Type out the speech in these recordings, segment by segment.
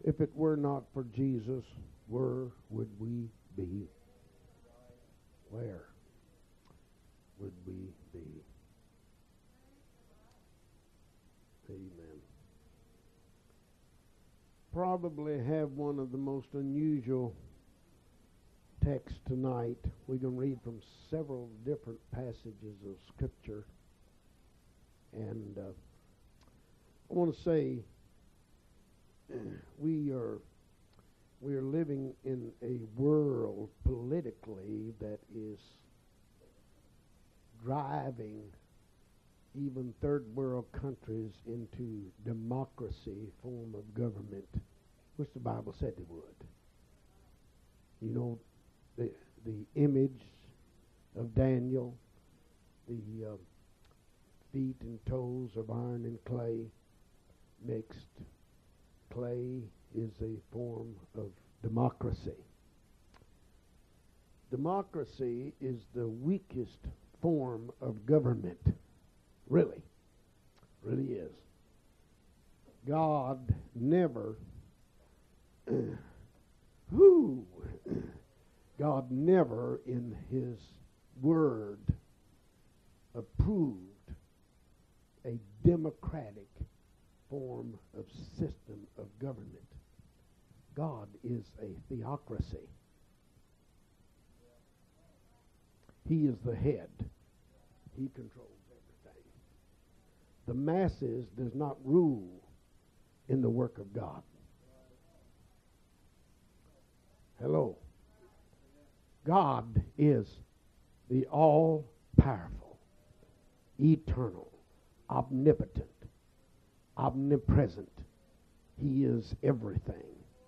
If it were not for Jesus, where would we be? Where would we be? Amen. Probably have one of the most unusual texts tonight. We can read from several different passages of Scripture. And I want to say we are living in a world politically that is driving even third world countries into democracy form of government, which the Bible said they would. You know, the image of Daniel, the feet and toes of iron and clay mixed. Clay is a form of democracy. Democracy is the weakest form of government. Really is. God never God never in His Word approved a democratic form of system of government. God is a theocracy. He is the head. He controls everything. The masses does not rule in the work of God. Hello. God is the all-powerful, eternal, omnipotent, omnipresent. He is everything.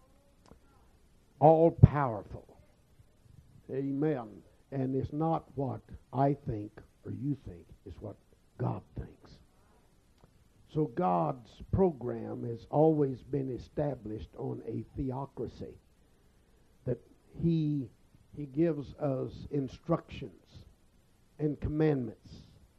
All-powerful. Amen. And it's not what I think or you think, it's what God thinks. So God's program has always been established on a theocracy, that He gives us instructions and commandments.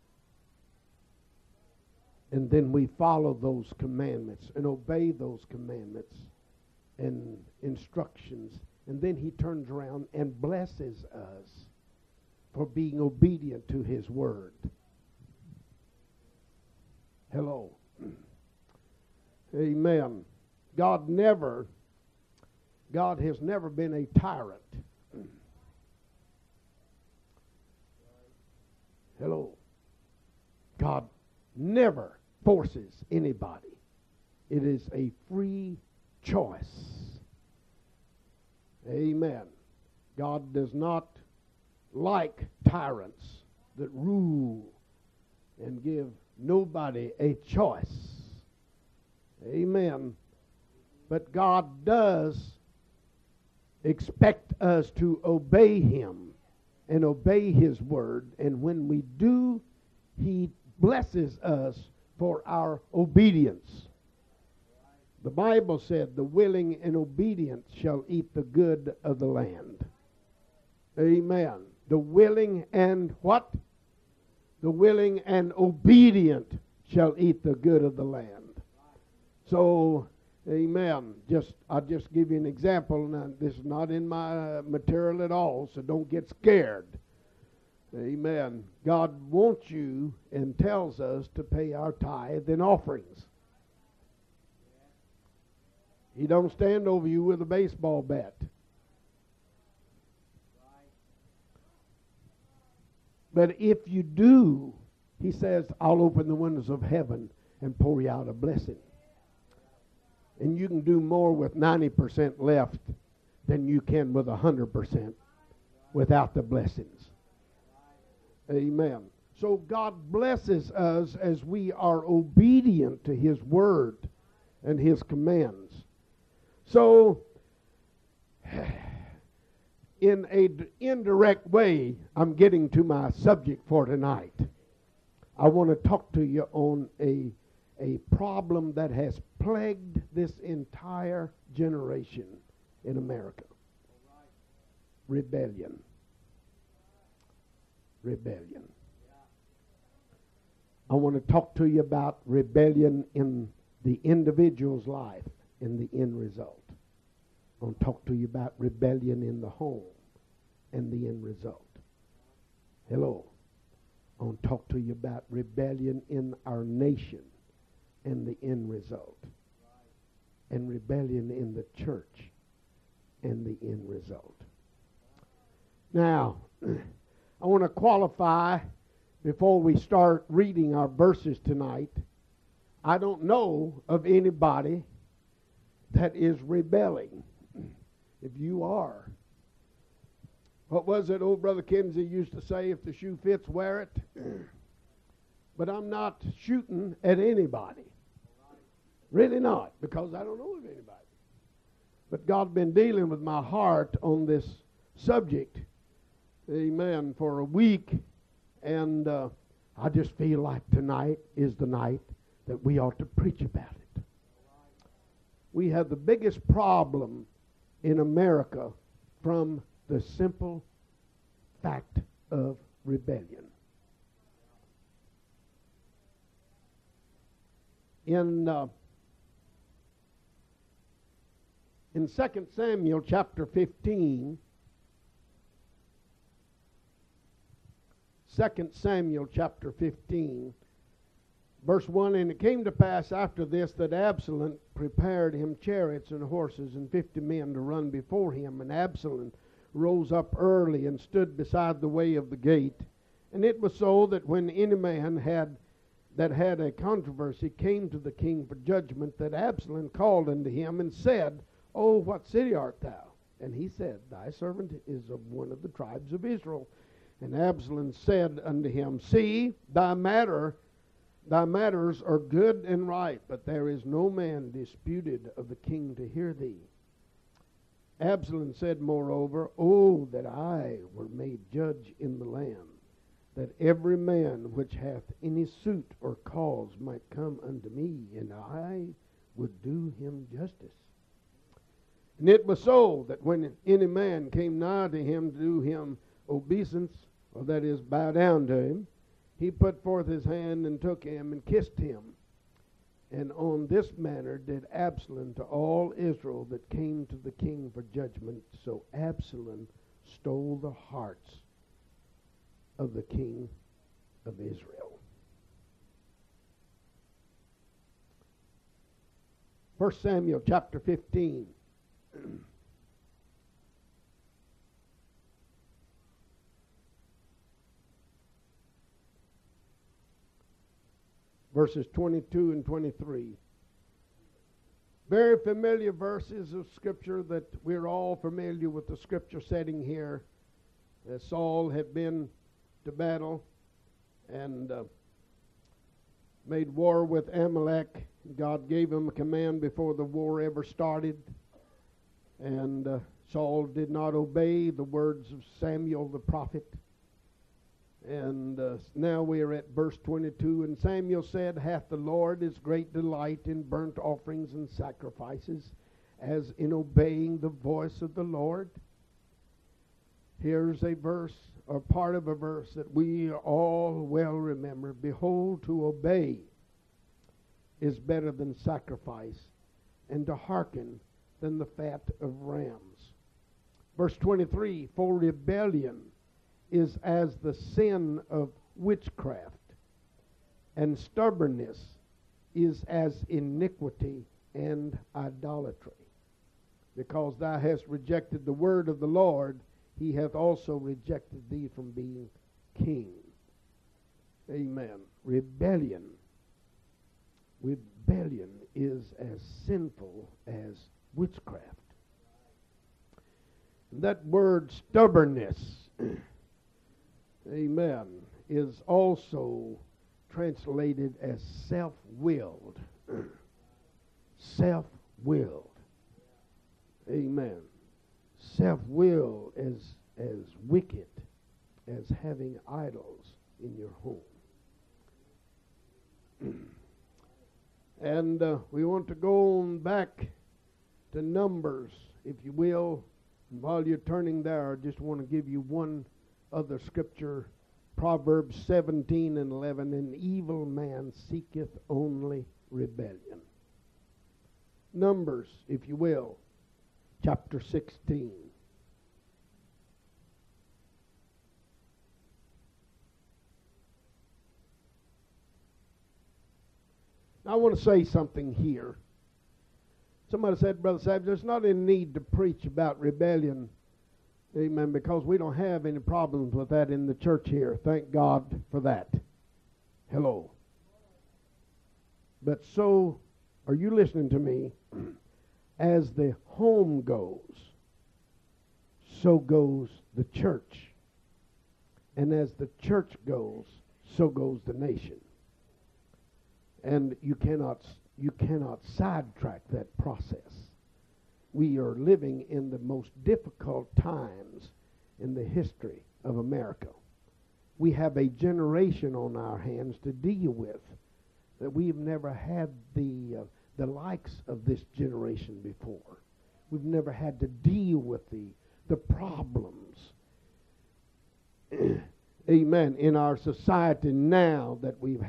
And then we follow those commandments and obey those commandments and instructions. And then He turns around and blesses us for being obedient to His Word. Hello. Amen. God has never been a tyrant. Hello. God never forces anybody. It is a free choice. Amen. God does not like tyrants that rule and give nobody a choice. Amen. But God does expect us to obey Him and obey His Word. And when we do, He blesses us for our obedience. The Bible said, the willing and obedient shall eat the good of the land. Amen. The willing and what? The willing and obedient shall eat the good of the land. So, amen. I'll just give you an example. Now, this is not in my material at all, so don't get scared. Amen. God wants you and tells us to pay our tithe and offerings. He don't stand over you with a baseball bat. But if you do, He says, I'll open the windows of heaven and pour you out a blessing. And you can do more with 90% left than you can with 100% without the blessings. Amen. So God blesses us as we are obedient to His Word and His commands. So, in an indirect way, I'm getting to my subject for tonight. I want to talk to you on a problem that has plagued this entire generation in America. Rebellion. Rebellion. I want to talk to you about rebellion in the individual's life, in the end result. I want to talk to you about rebellion in the home and the end result. Hello. I want to talk to you about rebellion in our nation and the end result. And rebellion in the church and the end result. Now, I want to qualify before we start reading our verses tonight. I don't know of anybody that is rebelling. If you are, what was it old Brother Kinsey used to say? If the shoe fits, wear it. But I'm not shooting at anybody. Really not, because I don't know of anybody. But God's been dealing with my heart on this subject, amen, for a week. And I just feel like tonight is the night that we ought to preach about it. We have the biggest problem in America from the simple fact of rebellion. In 2 Samuel chapter 15, 2 Samuel chapter 15, verse 1, and it came to pass after this that Absalom prepared him chariots and horses and 50 men to run before him. And Absalom rose up early and stood beside the way of the gate. And it was so that when any man had a controversy came to the king for judgment, that Absalom called unto him and said, O, what city art thou? And he said, Thy servant is of one of the tribes of Israel. And Absalom said unto him, See, thy matters are good and right, but there is no man disputed of the king to hear thee. Absalom said moreover, O, that I were made judge in the land, that every man which hath any suit or cause might come unto me, and I would do him justice. And it was so that when any man came nigh to him to do him obeisance, or that is, bow down to him, he put forth his hand and took him and kissed him. And on this manner did Absalom to all Israel that came to the king for judgment. So Absalom stole the hearts of the king of Israel. 1 Samuel chapter 15. Verses 22 and 23. Very familiar verses of Scripture that we're all familiar with the Scripture setting here. As Saul had been to battle and made war with Amalek. God gave him a command before the war ever started. And Saul did not obey the words of Samuel the prophet. And now we are at verse 22. And Samuel said, Hath the Lord his great delight in burnt offerings and sacrifices, as in obeying the voice of the Lord? Here's a verse, or part of a verse, that we all well remember. Behold, to obey is better than sacrifice, and to hearken than the fat of rams. Verse 23, For rebellion is as the sin of witchcraft, and stubbornness is as iniquity and idolatry. Because thou hast rejected the word of the Lord, he hath also rejected thee from being king. Amen. Rebellion is as sinful as witchcraft. That word stubbornness, amen, is also translated as self-willed. Self-willed. Amen. Self-will as wicked as having idols in your home. And we want to go on back to Numbers, if you will. And while you're turning there, I just want to give you one other scripture. Proverbs 17 and 11. An evil man seeketh only rebellion. Numbers, if you will. chapter 16. I want to say something here. Somebody said, Brother Savage, there's not any need to preach about rebellion, amen, because we don't have any problems with that in the church here. Thank God for that. Hello. But so, are you listening to me? As the home goes, so goes the church. And as the church goes, so goes the nation. And you cannot sidetrack that process. We are living in the most difficult times in the history of America. We have a generation on our hands to deal with that we've never had the likes of this generation before. We've never had to deal with the problems, amen, in our society now that we've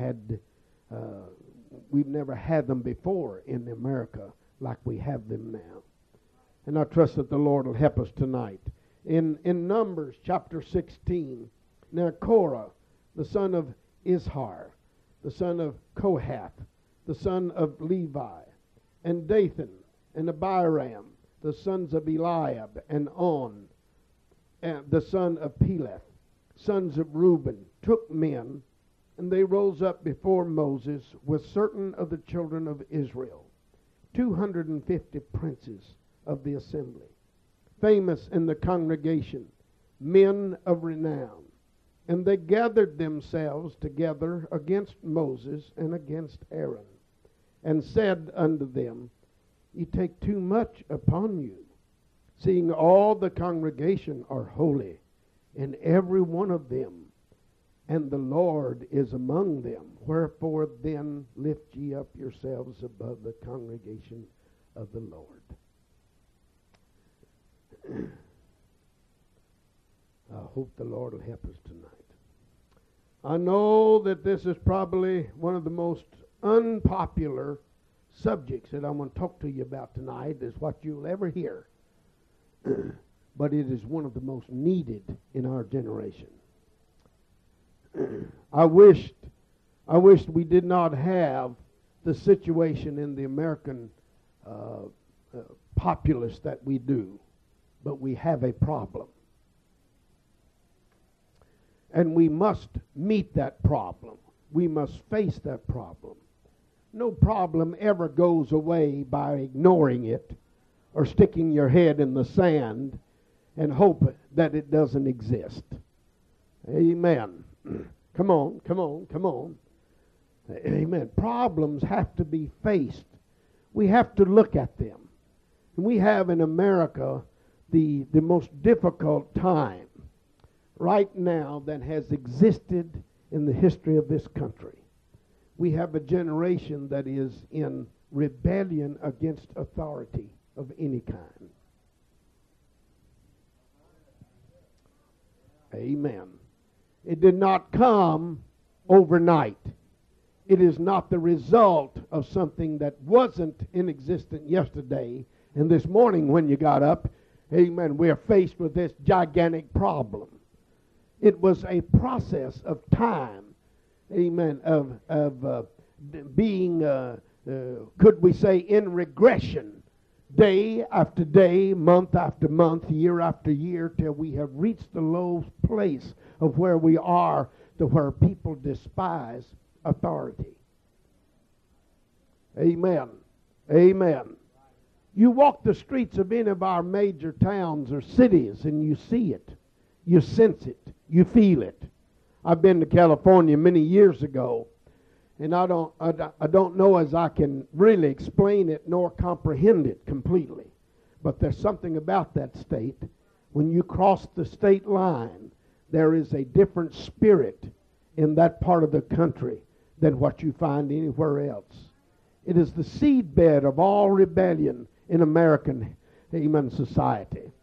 never had them before in America like we have them now. And I trust that the Lord will help us tonight. In Numbers chapter 16, now Korah, the son of Izhar, the son of Kohath, the son of Levi, and Dathan, and Abiram, the sons of Eliab, and On, and the son of Peleth, sons of Reuben, took men, and they rose up before Moses with certain of the children of Israel, 250 princes of the assembly, famous in the congregation, men of renown. And they gathered themselves together against Moses and against Aaron, and said unto them, Ye take too much upon you, seeing all the congregation are holy, and every one of them, and the Lord is among them. Wherefore then lift ye up yourselves above the congregation of the Lord. I hope the Lord will help us tonight. I know that this is probably one of the most unpopular subjects that I'm going to talk to you about tonight, is what you'll ever hear. But it is one of the most needed in our generation. I wished we did not have the situation in the American populace that we do, but we have a problem. And we must meet that problem. We must face that problem. No problem ever goes away by ignoring it or sticking your head in the sand and hope that it doesn't exist. Amen. Come on, come on, come on. Amen. Problems have to be faced. We have to look at them. And we have in America the most difficult time right now that has existed in the history of this country. We have a generation that is in rebellion against authority of any kind. Amen. It did not come overnight. It is not the result of something that wasn't in existence yesterday. And this morning when you got up, amen, we're faced with this gigantic problem. It was a process of time, amen, of being, could we say, in regression, day after day, month after month, year after year, till we have reached the low place of where we are, to where people despise authority. Amen. Amen. You walk the streets of any of our major towns or cities and you see it. You sense it. You feel it. I've been to California many years ago, and I don't know as I can really explain it nor comprehend it completely. But there's something about that state. When you cross the state line, there is a different spirit in that part of the country than what you find anywhere else. It is the seedbed of all rebellion in American, amen, society.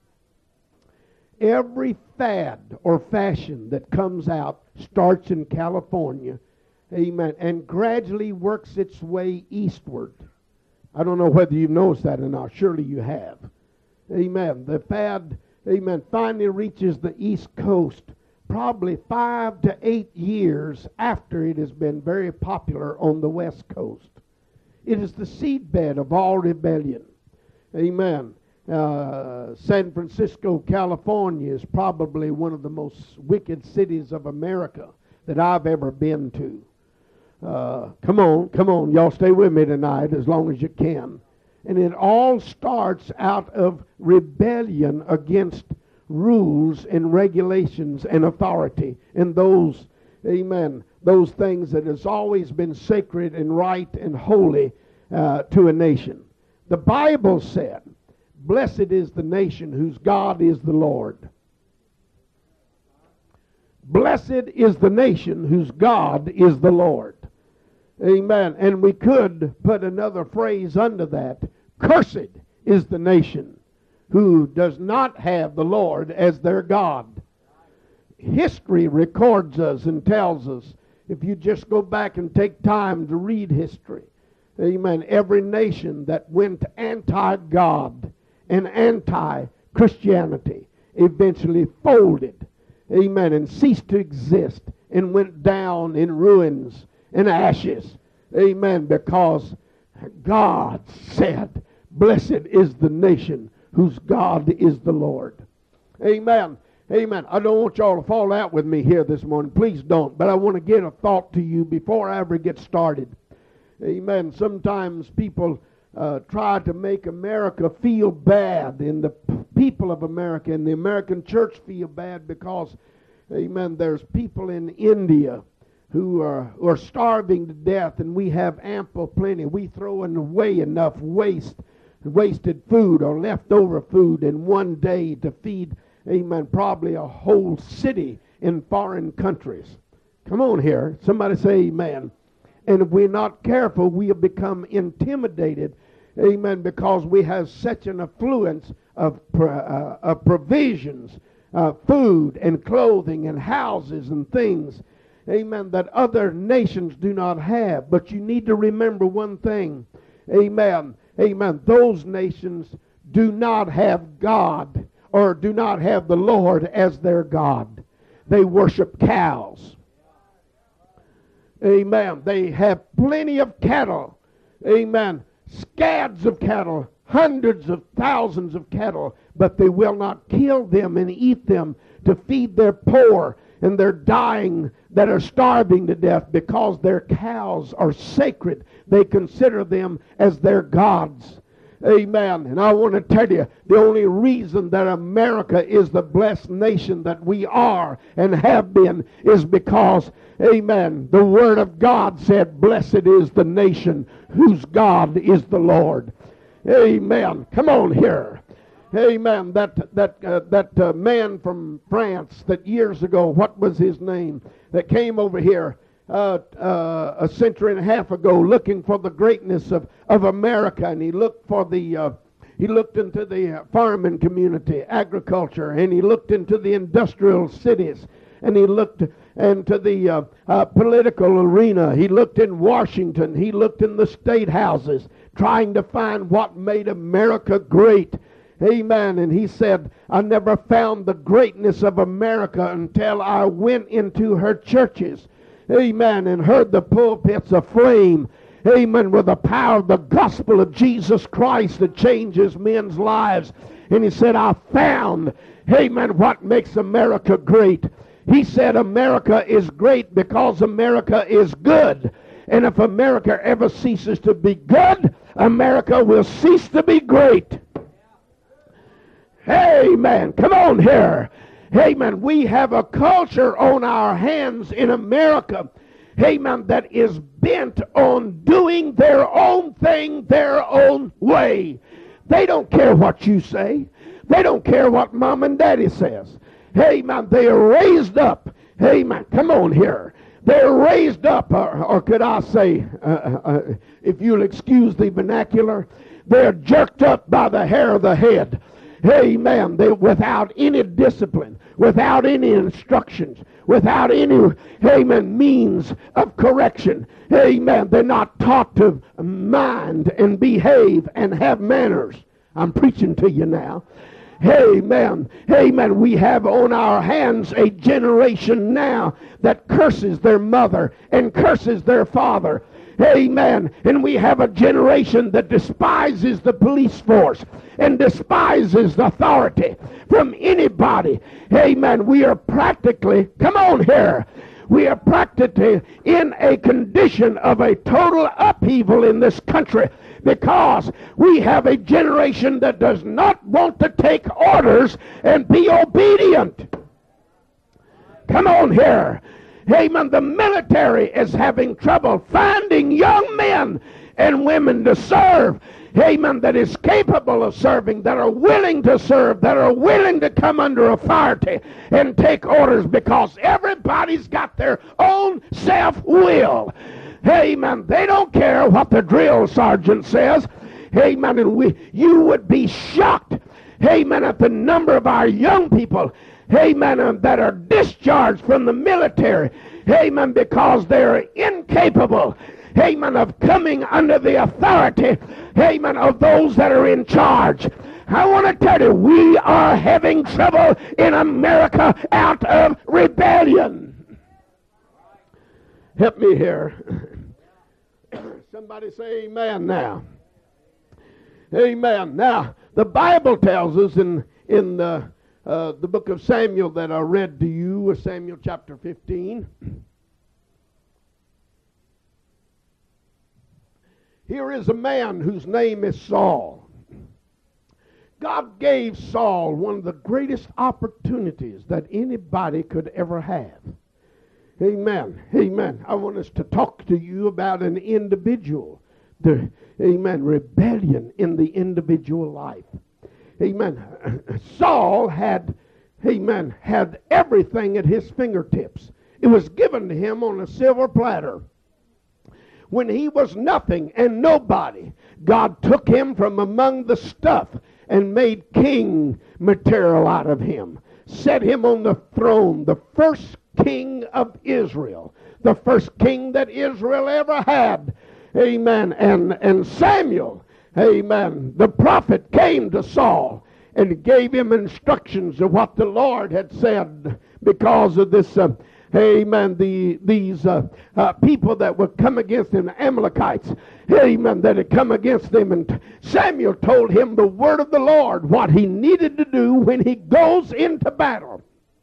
Every fad or fashion that comes out starts in California, amen, and gradually works its way eastward. I don't know whether you've noticed that or not. Surely you have. Amen. The fad, amen, finally reaches the East Coast probably 5 to 8 years after it has been very popular on the West Coast. It is the seedbed of all rebellion. Amen. San Francisco, California is probably one of the most wicked cities of America that I've ever been to. Come on, y'all stay with me tonight as long as you can. And it all starts out of rebellion against rules and regulations and authority and those, amen, those things that has always been sacred and right and holy to a nation. The Bible said, blessed is the nation whose God is the Lord. Blessed is the nation whose God is the Lord. Amen. And we could put another phrase under that. Cursed is the nation who does not have the Lord as their God. History records us and tells us, if you just go back and take time to read history, amen, every nation that went anti-God and anti-Christianity eventually folded, amen, and ceased to exist and went down in ruins and ashes, amen, because God said, blessed is the nation whose God is the Lord. Amen. Amen. I don't want y'all to fall out with me here this morning. Please don't. But I want to get a thought to you before I ever get started. Amen. Sometimes people try to make America feel bad, and the people of America and the American church feel bad because, amen, there's people in India who are starving to death, and we have ample plenty. We throw away enough wasted food or leftover food in one day to feed, amen, probably a whole city in foreign countries. Come on here. Somebody say amen. And if we're not careful, we'll become intimidated, amen, because we have such an affluence of provisions, food and clothing and houses and things, amen, that other nations do not have. But you need to remember one thing, amen, amen, those nations do not have God or do not have the Lord as their God. They worship cows. Amen. They have plenty of cattle. Amen. Scads of cattle, hundreds of thousands of cattle, but they will not kill them and eat them to feed their poor and their dying that are starving to death because their cows are sacred. They consider them as their gods. Amen. And I want to tell you, the only reason that America is the blessed nation that we are and have been is because, amen, the Word of God said, blessed is the nation whose God is the Lord. Amen. Come on here. Amen. That man from France that years ago, what was his name, that came over here a century and a half ago looking for the greatness of America, and he looked for he looked into the farming community, agriculture, and he looked into the industrial cities, and he looked into the political arena. He looked in Washington. He looked in the state houses, trying to find what made America great. Amen. And he said, I never found the greatness of America until I went into her churches. Amen. And heard the pulpits aflame. Amen. With the power of the gospel of Jesus Christ that changes men's lives. And he said, I found, amen, what makes America great. He said America is great because America is good. And if America ever ceases to be good, America will cease to be great. Amen. Come on here. Amen. We have a culture on our hands in America, amen, that is bent on doing their own thing their own way. They don't care what you say. They don't care what mom and daddy says. Amen. They are raised up. Amen. Come on here. They're raised up, or could I say, if you'll excuse the vernacular, they're jerked up by the hair of the head. Amen. They, without any discipline, without any instructions, without any, amen, means of correction. Amen. They're not taught to mind and behave and have manners. I'm preaching to you now. Amen. Amen. We have on our hands a generation now that curses their mother and curses their father. Amen. And we have a generation that despises the police force and despises the authority from anybody. Amen. We are practically, come on here, we are practically in a condition of a total upheaval in this country because we have a generation that does not want to take orders and be obedient. Come on here. Amen. The military is having trouble finding young men and women to serve. Amen. That is capable of serving, that are willing to serve, that are willing to come under authority and take orders because everybody's got their own self-will. Amen. They don't care what the drill sergeant says. Amen. And you would be shocked, amen, at the number of our young people, amen, that are discharged from the military, amen, because they're incapable, amen, of coming under the authority, amen, of those that are in charge. I want to tell you, we are having trouble in America out of rebellion. Help me here. Somebody say amen now. Amen. Now, the Bible tells us in the book of Samuel that I read to you, Samuel chapter 15. Here is a man whose name is Saul. God gave Saul one of the greatest opportunities that anybody could ever have. Amen. Amen. I want us to talk to you about an individual. Amen. Rebellion in the individual life. Amen. Saul had everything at his fingertips. It was given to him on a silver platter. When he was nothing and nobody, God took him from among the stuff and made king material out of him. Set him on the throne, the first king of Israel, the first king that Israel ever had. Amen. And Samuel, amen, the prophet came to Saul and gave him instructions of what the Lord had said because of this, amen, these people that would come against him, the Amalekites, amen, that had come against them. And Samuel told him the word of the Lord, what he needed to do when he goes into battle.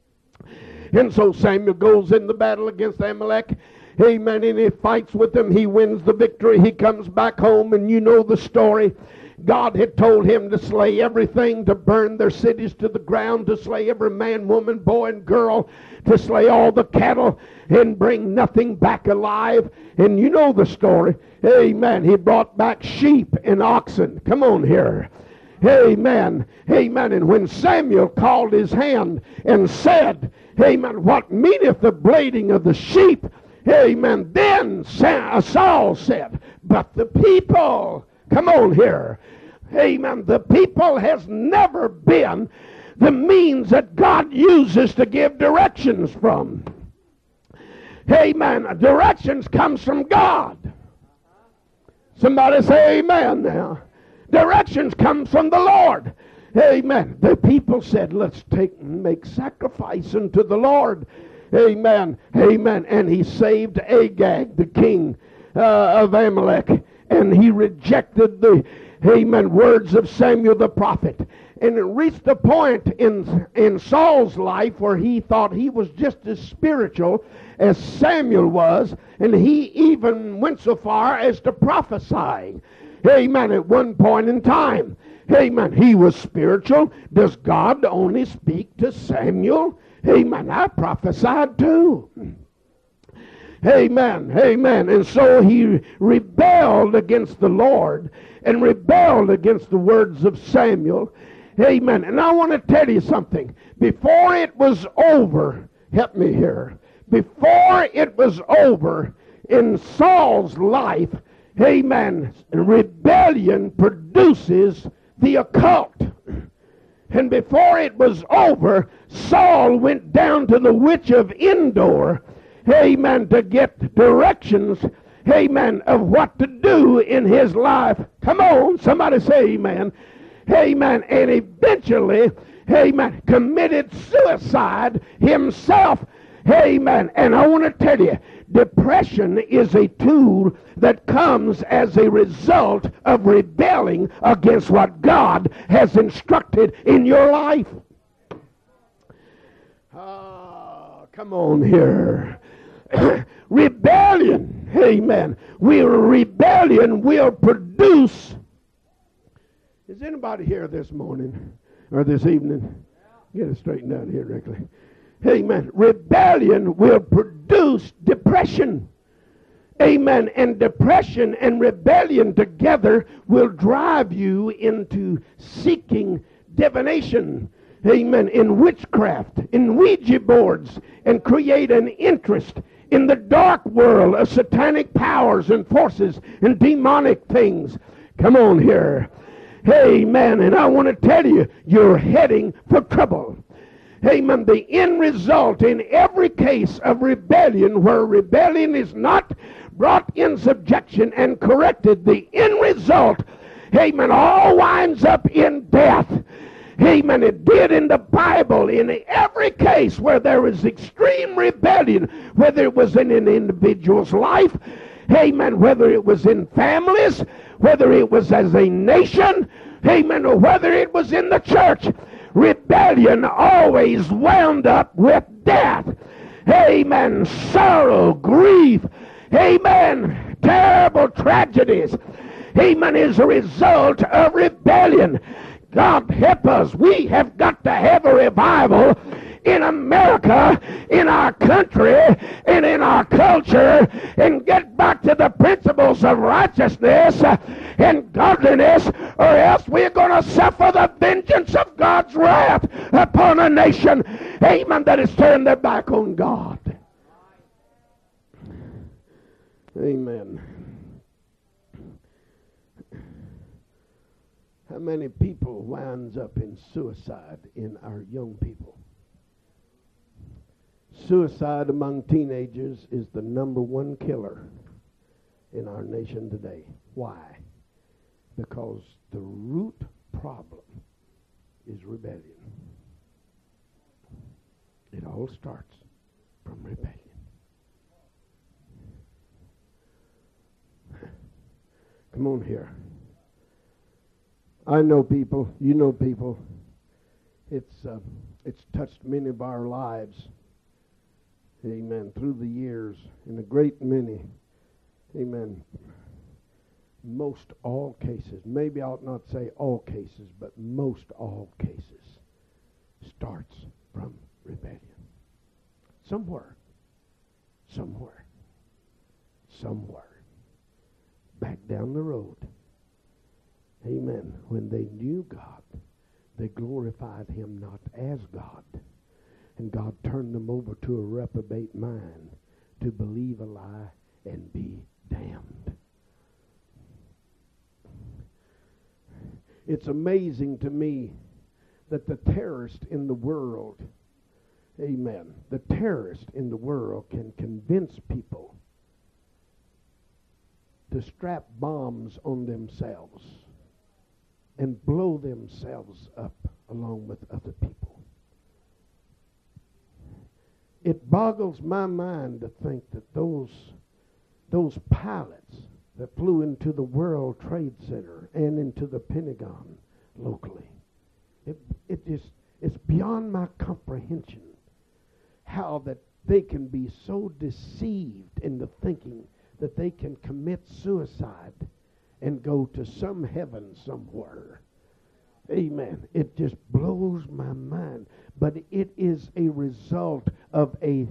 And so Samuel goes in the battle against Amalek. Amen. And he fights with them. He wins the victory. He comes back home, and you know the story. God had told him to slay everything, to burn their cities to the ground, to slay every man, woman, boy, and girl, to slay all the cattle and bring nothing back alive. And you know the story. Amen. He brought back sheep and oxen. Come on here. Amen. Amen. And when Samuel called his hand and said, amen, what meaneth the bleating of the sheep? Amen. Then Saul said, but the people, come on here. Amen. The people has never been the means that God uses to give directions from. Amen. Directions comes from God. Somebody say amen now. Directions come from the Lord. Amen. The people said, let's make sacrifice unto the Lord. Amen. Amen. And he saved Agag, the king of Amalek. And he rejected the, amen, words of Samuel the prophet. And it reached a point in Saul's life where he thought he was just as spiritual as Samuel was. And he even went so far as to prophesying. Amen. At one point in time. Amen. He was spiritual. Does God only speak to Samuel? Amen. I prophesied too. Amen. Amen. And so he rebelled against the Lord and rebelled against the words of Samuel. Amen. And I want to tell you something. Before it was over, help me here. Before it was over in Saul's life, amen, rebellion produces the occult. And before it was over, Saul went down to the witch of Endor, amen, to get directions, amen, of what to do in his life. Come on, somebody say amen. amen, and eventually, amen, committed suicide himself. Amen. And I want to tell you, depression is a tool that comes as a result of rebelling against what God has instructed in your life. Come on here. Rebellion, amen. Rebellion will produce. Is anybody here this morning or this evening? Get it straightened out here, directly. Amen. Rebellion will produce depression. Amen. And depression and rebellion together will drive you into seeking divination. Amen. In witchcraft, in Ouija boards, and create an interest in the dark world of satanic powers and forces and demonic things. Come on here. Amen. And I want to tell you, you're heading for trouble. Amen. The end result in every case of rebellion, where rebellion is not brought in subjection and corrected, the end result, amen, all winds up in death. Amen. It did in the Bible. In every case where there was extreme rebellion, whether it was in an individual's life, amen, whether it was in families, whether it was as a nation, amen, or whether it was in the church, rebellion always wound up with death. Amen. Sorrow, grief, amen, terrible tragedies, amen, is a result of rebellion. God help us. We have got to have a revival in America, in our country, and in our culture, and get back to the principles of righteousness and godliness, or else we're going to suffer the vengeance of God's wrath upon a nation, amen, that has turned their back on God. Amen. How many people winds up in suicide in our young people? Suicide among teenagers is the #1 killer in our nation today. Why? Because the root problem is rebellion. It all starts from rebellion. Come on here. I know people, you know people. It's touched many of our lives, amen, through the years, in a great many, amen. Most all cases, maybe I ought not say all cases, but most all cases starts from rebellion. Somewhere, back down the road, amen, when they knew God, they glorified him not as God. And God turned them over to a reprobate mind to believe a lie and be damned. It's amazing to me that the terrorist in the world, amen, the terrorist in the world can convince people to strap bombs on themselves and blow themselves up along with other people. It boggles my mind to think that those pilots that flew into the World Trade Center and into the Pentagon locally, it's beyond my comprehension how that they can be so deceived into thinking that they can commit suicide and go to some heaven somewhere. Amen. It just blows my mind. But it is a result of a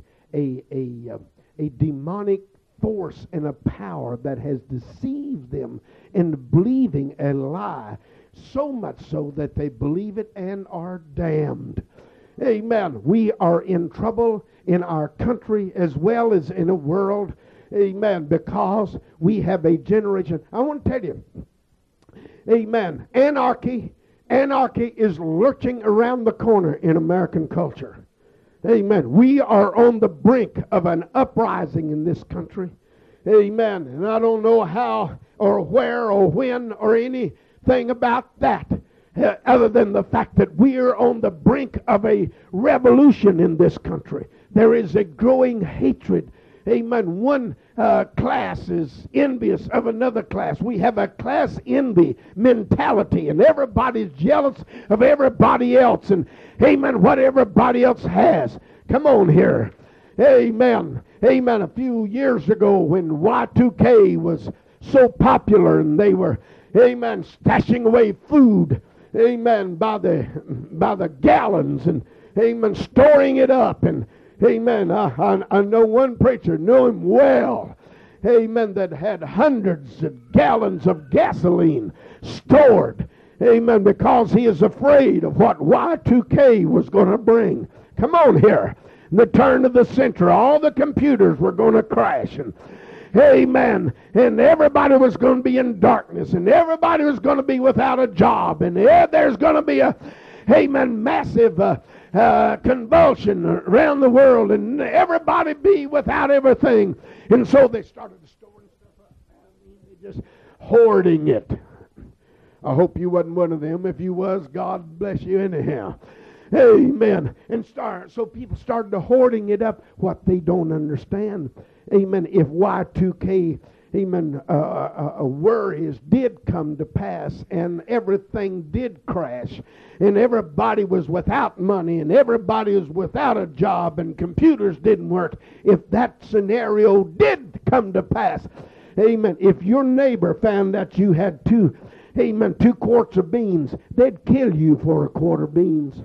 demonic force and a power that has deceived them into believing a lie, so much so that they believe it and are damned. Amen. We are in trouble in our country as well as in the world. Amen. Because we have a generation. I want to tell you, amen, anarchy is lurching around the corner in American culture. Amen. We are on the brink of an uprising in this country. Amen. And I don't know how or where or when or anything about that. other than the fact that we are on the brink of a revolution in this country. There is a growing hatred. Amen. One class is envious of another class. We have a class envy mentality, and everybody's jealous of everybody else, and amen, what everybody else has. Come on here. Amen. Amen. A few years ago when Y2K was so popular and they were, amen, stashing away food, amen, by the gallons, and amen, storing it up, and amen, I know one preacher, knew him well, amen, that had hundreds of gallons of gasoline stored, amen, because he is afraid of what Y2K was going to bring. Come on here. The turn of the century, all the computers were going to crash, and amen, and everybody was going to be in darkness, and everybody was going to be without a job, and there's going to be a, amen, massive convulsion around the world, and everybody be without everything. And so they started storing stuff up. Just hoarding it. I hope you wasn't one of them. If you was, God bless you anyhow. Amen. And so people started hoarding it up. What they don't understand, amen, if Y2K, amen, worries did come to pass, and everything did crash, and everybody was without money, and everybody was without a job, and computers didn't work, if that scenario did come to pass, amen, if your neighbor found that you had two quarts of beans, they'd kill you for a quart of beans.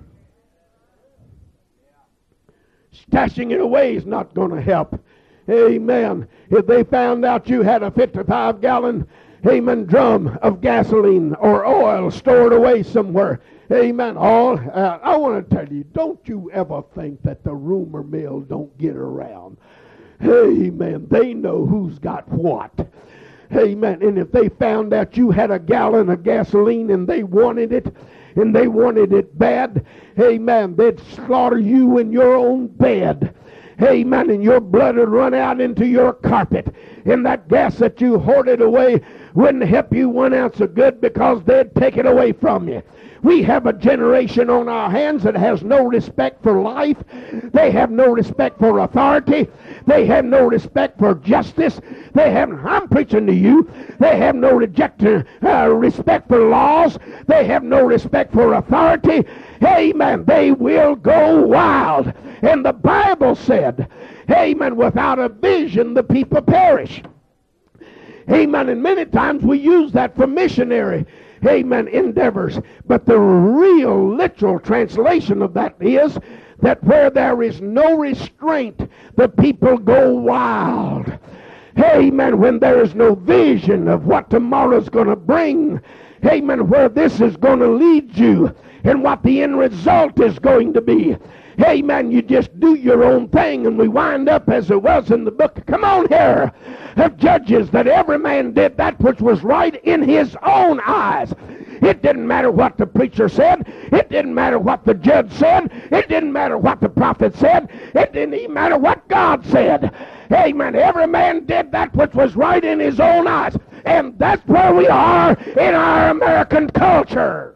Stashing it away is not going to help. Amen. If they found out you had a 55-gallon, amen, drum of gasoline or oil stored away somewhere, amen, I want to tell you, don't you ever think that the rumor mill don't get around. Amen. They know who's got what. Amen. And if they found out you had a gallon of gasoline and they wanted it, and they wanted it bad, amen, they'd slaughter you in your own bed. Amen. And your blood would run out into your carpet. And that gas that you hoarded away wouldn't help you 1 ounce of good, because they'd take it away from you. We have a generation on our hands that has no respect for life. They have no respect for authority. They have no respect for justice. I'm preaching to you. They have no respect for laws. They have no respect for authority. Amen. They will go wild. And the Bible said, amen, without a vision the people perish. Amen. And many times we use that for missionary, amen, endeavors. But the real literal translation of that is that where there is no restraint, the people go wild. Amen. When there is no vision of what tomorrow's going to bring, amen, where this is going to lead you and what the end result is going to be. Amen. You just do your own thing, and we wind up as it was in the book, come on here, of Judges, that every man did that which was right in his own eyes. It didn't matter what the preacher said. It didn't matter what the judge said. It didn't matter what the prophet said. It didn't even matter what God said. Amen. Every man did that which was right in his own eyes. And that's where we are in our American culture.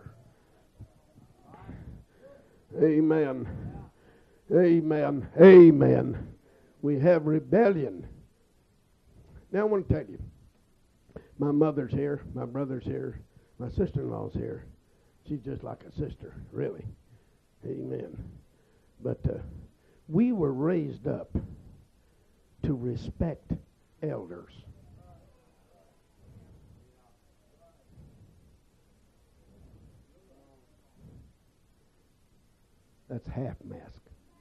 Amen. Amen. Amen. We have rebellion. Now I want to tell you, my mother's here, my brother's here, my sister-in-law's here. She's just like a sister, really. Amen. But we were raised up to respect elders. That's half-mask.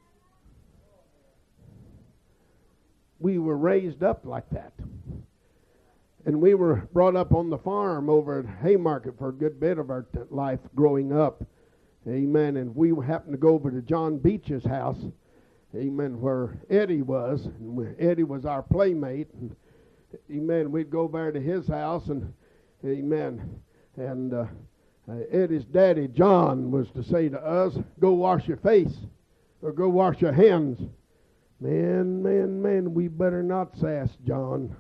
We were raised up like that. And we were brought up on the farm over at Haymarket for a good bit of our life growing up. Amen. And we happened to go over to John Beach's house. Amen. Where Eddie was. And Eddie was our playmate. And, amen. We'd go over to his house. And amen. And Eddie's daddy, John, was to say to us, go wash your face. Or go wash your hands. Man, we better not sass John.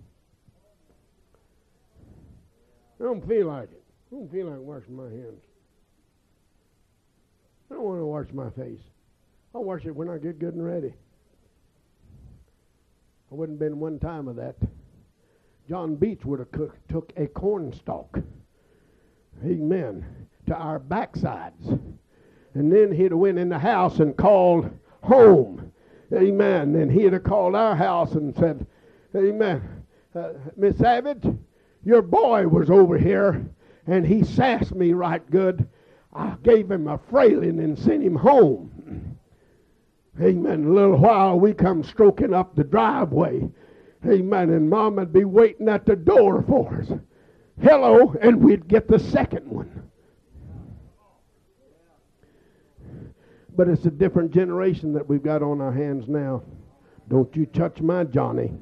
I don't feel like it. I don't feel like washing my hands. wash my face. I'll wash it when I get good and ready. I wouldn't been one time of that. John Beach would have took a cornstalk, amen, to our backsides. And then he'd have went in the house and called home, amen. And he'd have called our house and said, amen, Miss Savage, your boy was over here, and he sassed me right good. I gave him a frailing and sent him home. Amen. A little while we come stroking up the driveway. Amen. And Mom would be waiting at the door for us. Hello, and we'd get the second one. But it's a different generation that we've got on our hands now. Don't you touch my Johnny.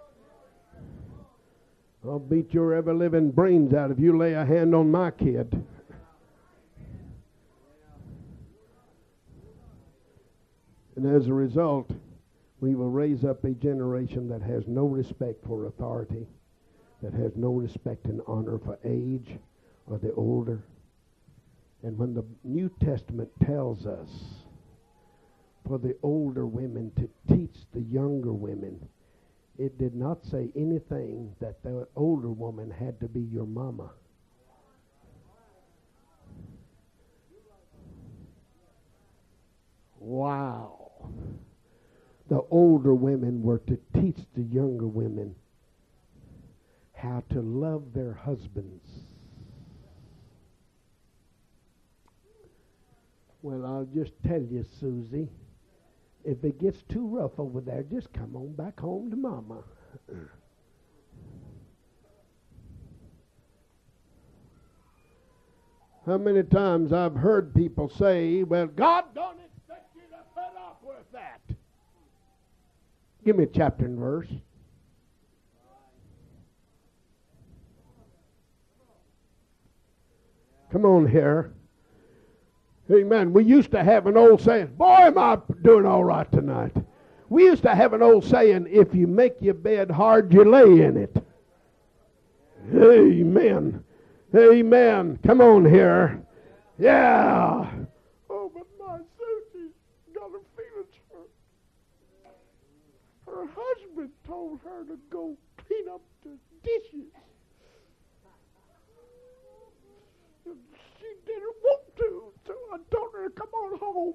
I'll beat your ever-living brains out if you lay a hand on my kid. And as a result, we will raise up a generation that has no respect for authority, that has no respect and honor for age or the older. And when the New Testament tells us for the older women to teach the younger women, it did not say anything that the older woman had to be your mama. Wow. The older women were to teach the younger women how to love their husbands. Well, I'll just tell you, Susie, if it gets too rough over there, just come on back home to Mama. How many times I've heard people say, well, God don't expect you to put up with that. Give me a chapter and verse. Come on here. Amen. We used to have an old saying, boy, am I doing all right tonight. We used to have an old saying, if you make your bed hard, you lay in it. Amen. Amen. Come on here. Yeah. Oh, but my Susie's got her feelings hurt. Her husband told her to go clean up the dishes. She didn't want to, so I told her to come on home.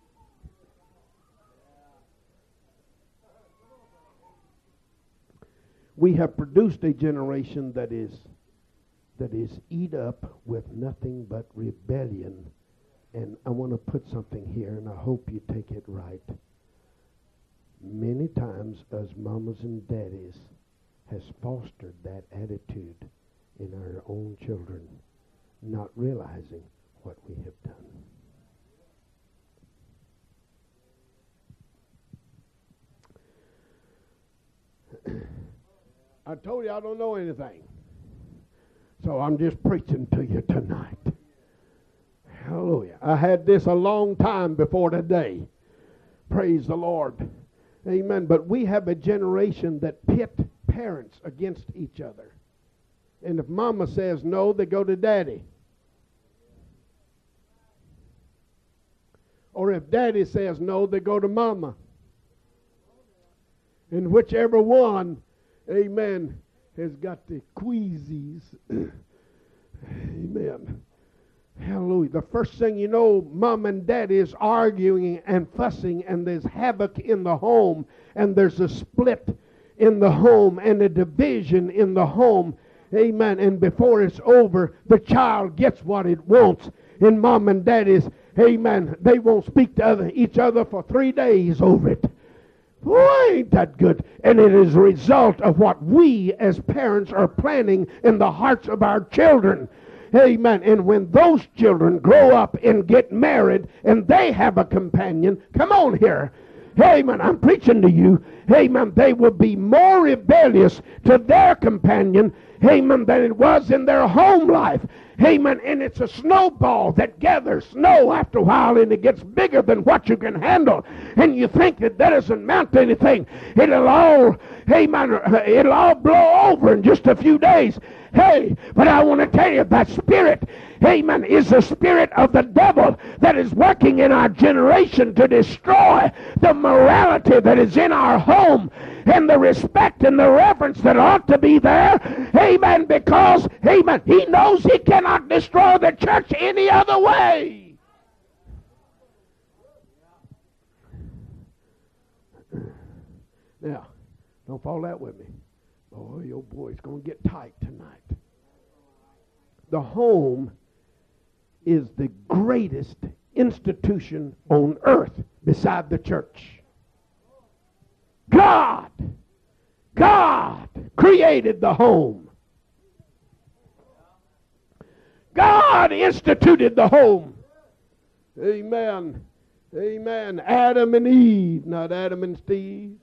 We have produced a generation that is eat up with nothing but rebellion. And I want to put something here, and I hope you take it right. Many times us mamas and daddies has fostered that attitude in our own children, not realizing what we have done. I told you I don't know anything. So I'm just preaching to you tonight. Hallelujah. I had this a long time before today. Praise the Lord. Amen. But we have a generation that pit parents against each other. And if mama says no, they go to daddy. Or if daddy says no, they go to mama. And whichever one, amen, has got the queasies. Amen. Hallelujah. The first thing you know, mom and daddy is arguing and fussing, and there's havoc in the home, and there's a split in the home and a division in the home. Amen. And before it's over, the child gets what it wants. And mom and daddy's, amen, they won't speak to each other for 3 days over it. Boy, ain't that good. And it is a result of what we as parents are planting in the hearts of our children. Amen. And when those children grow up and get married and they have a companion, come on here. Amen. I'm preaching to you. Amen. They will be more rebellious to their companion, amen, than it was in their home life. Amen. And it's a snowball that gathers snow after a while, and it gets bigger than what you can handle. And you think that doesn't amount to anything. It'll all, amen, it'll all blow over in just a few days. Hey, but I want to tell you, that spirit, amen, is the spirit of the devil that is working in our generation to destroy the morality that is in our home and the respect and the reverence that ought to be there. Amen. Because, amen, he knows he cannot destroy the church any other way. Now, don't fall out with me. Boy, your boy's going to get tight tonight. The home is the greatest institution on earth beside the church. God created the home. God instituted the home. Amen. Amen. Adam and Eve, not Adam and Steve.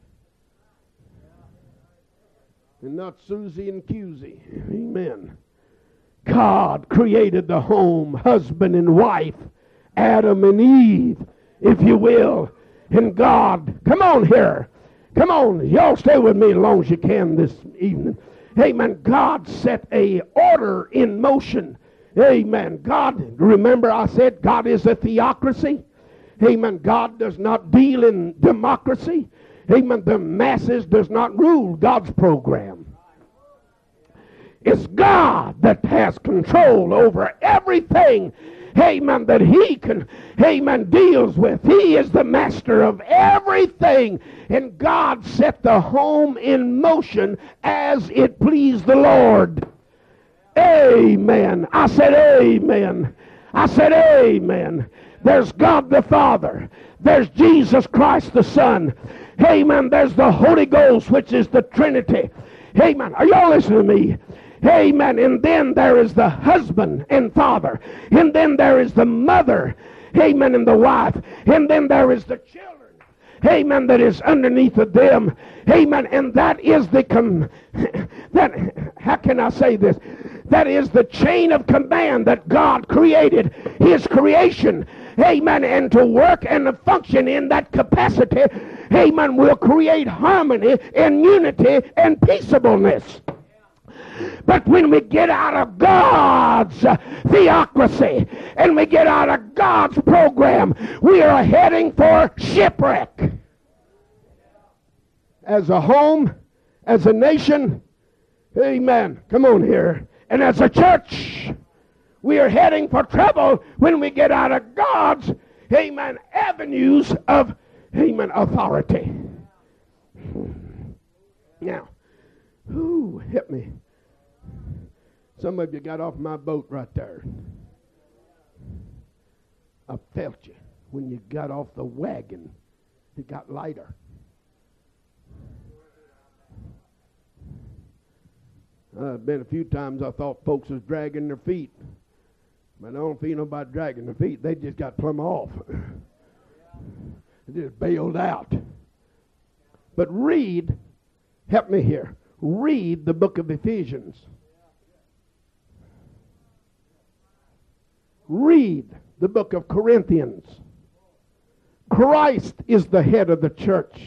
And not Susie and Cusey. Amen. God created the home, husband and wife, Adam and Eve, if you will. And God, come on here. Come on, y'all stay with me as long as you can this evening. Amen. God set a order in motion. Amen. God, remember I said God is a theocracy. Amen. God does not deal in democracy. Amen. The masses does not rule God's program. It's God that has control over everything, amen, that he can, amen, deals with. He is the master of everything. And God set the home in motion as it pleased the Lord. Amen. I said amen. I said amen. There's God the Father. There's Jesus Christ the Son. Amen. There's the Holy Ghost, which is the Trinity. Amen. Are y'all listening to me? Amen. And then there is the husband and father. And then there is the mother. Amen. And the wife. And then there is the children. Amen. That is underneath of them. Amen. And that is the how can I say this? That is the chain of command that God created. His creation. Amen. And to work and to function in that capacity, amen, will create harmony and unity and peaceableness. But when we get out of God's theocracy and we get out of God's program, we are heading for shipwreck. As a home, as a nation, amen, come on here, and as a church, we are heading for trouble when we get out of God's, amen, avenues of, amen, authority. Now, who hit me? Some of you got off my boat right there. I felt you. When you got off the wagon, it got lighter. Been a few times I thought folks was dragging their feet. But I don't feel nobody dragging their feet. They just got plumb off. They just bailed out. But read, help me here, read the book of Ephesians. Read the book of Corinthians. Christ is the head of the church.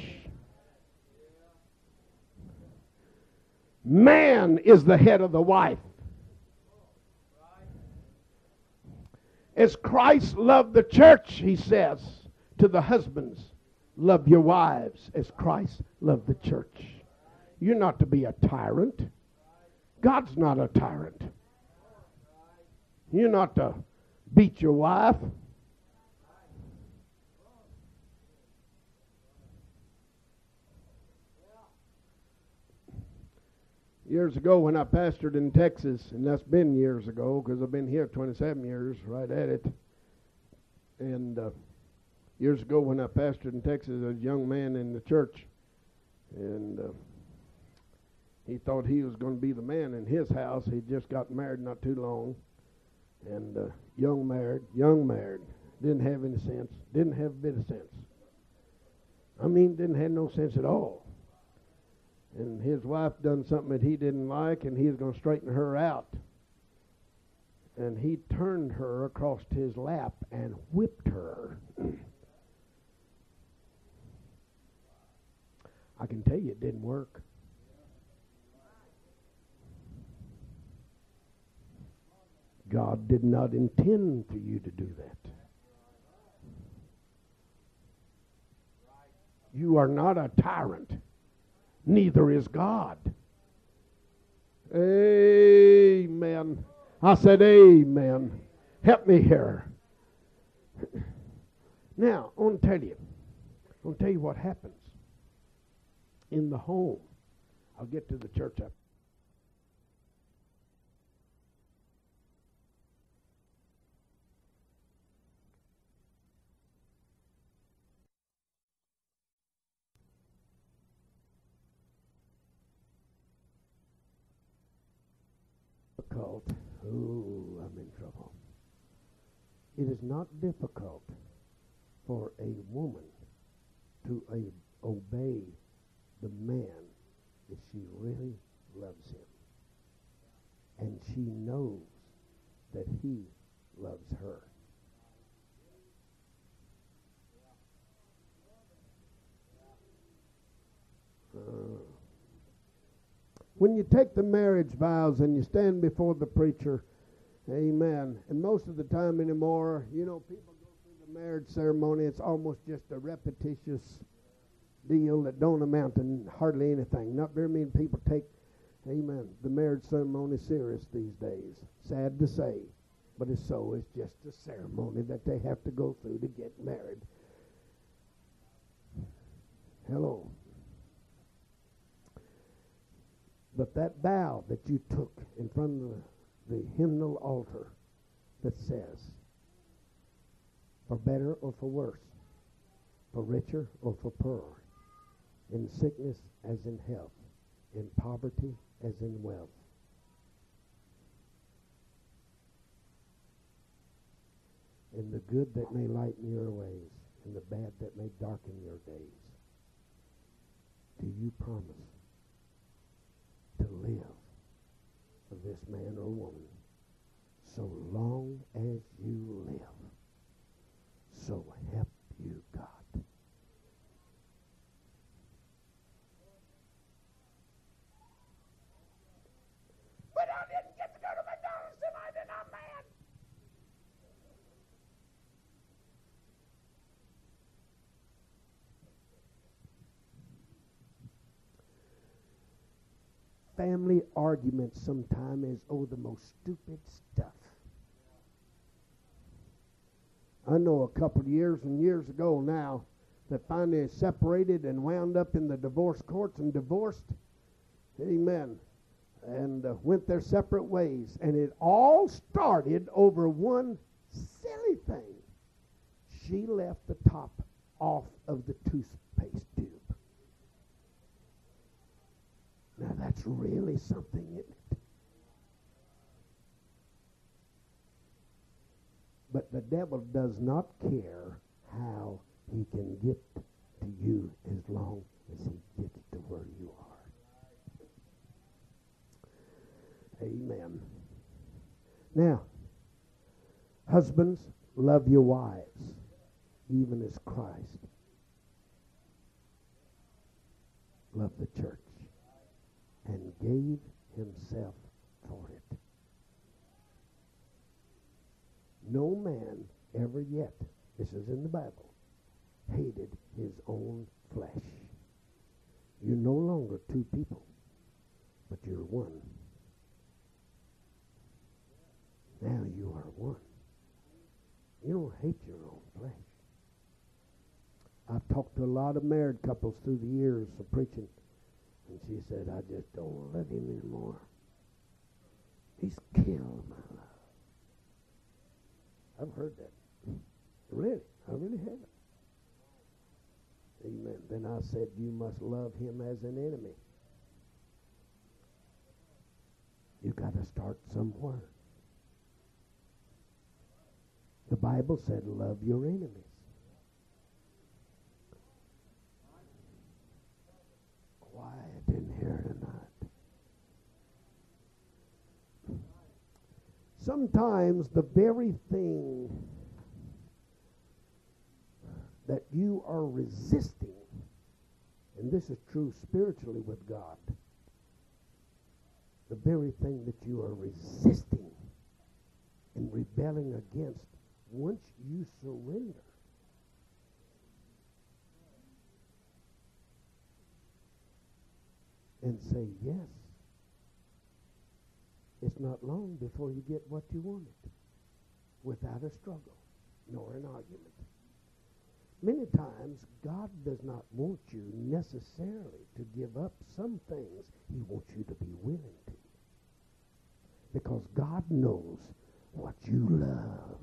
Man is the head of the wife. As Christ loved the church, he says to the husbands, love your wives as Christ loved the church. You're not to be a tyrant. God's not a tyrant. You're not to beat your wife. Years ago when I pastored in Texas, and that's been years ago because I've been here 27 years, right at it. And years ago when I pastored in Texas, there was a young man in the church, and he thought he was going to be the man in his house. He just got married not too long, and young married, didn't have any sense, didn't have a bit of sense. I mean, didn't have no sense at all. And his wife done something that he didn't like, and he was going to straighten her out. And he turned her across his lap and whipped her. I can tell you it didn't work. God did not intend for you to do that. You are not a tyrant. Neither is God. Amen. I said amen. Help me here. Now, I want to tell you what happens in the home. I'll get to the church up. Difficult. Oh, I'm in trouble. It is not difficult for a woman to obey the man if she really loves him. And she knows that he loves her. When you take the marriage vows and you stand before the preacher, amen, and most of the time anymore, people go through the marriage ceremony, it's almost just a repetitious deal that don't amount to hardly anything. Not very many people take, amen, the marriage ceremony serious these days. Sad to say, but it's so. It's just a ceremony that they have to go through to get married. Hello. But that vow that you took in front of the hymnal altar that says, for better or for worse, for richer or for poorer, in sickness as in health, in poverty as in wealth. In the good that may lighten your ways, and the bad that may darken your days. Do you promise to live for this man or woman so long as you live? So help you God. But I didn't get to go to McDonald's tonight and I'm mad. Family arguments sometimes is the most stupid stuff. I know a couple of years and years ago now that finally separated and wound up in the divorce courts and divorced. Amen. And went their separate ways. And it all started over one silly thing. She left the top off of the toothpaste tube. Now that's really something, isn't it? But the devil does not care how he can get to you as long as he gets to where you are. Amen. Now, husbands, love your wives, even as Christ loved the church and gave himself for it. No man ever yet, this is in the Bible, hated his own flesh. You're no longer two people, but you're one. Now you are one. You don't hate your own flesh. I've talked to a lot of married couples through the years of preaching, and she said, I just don't love him anymore. He's killed my love. I've heard that. Really, I really have. Amen. Then I said, you must love him as an enemy. You got to start somewhere. The Bible said, love your enemies. Quiet in here tonight. Sometimes the very thing that you are resisting, and this is true spiritually with God, the very thing that you are resisting and rebelling against once you surrender. And say yes. It's not long before you get what you wanted without a struggle nor an argument. Many times, God does not want you necessarily to give up some things. He wants you to be willing to. Because God knows what you love.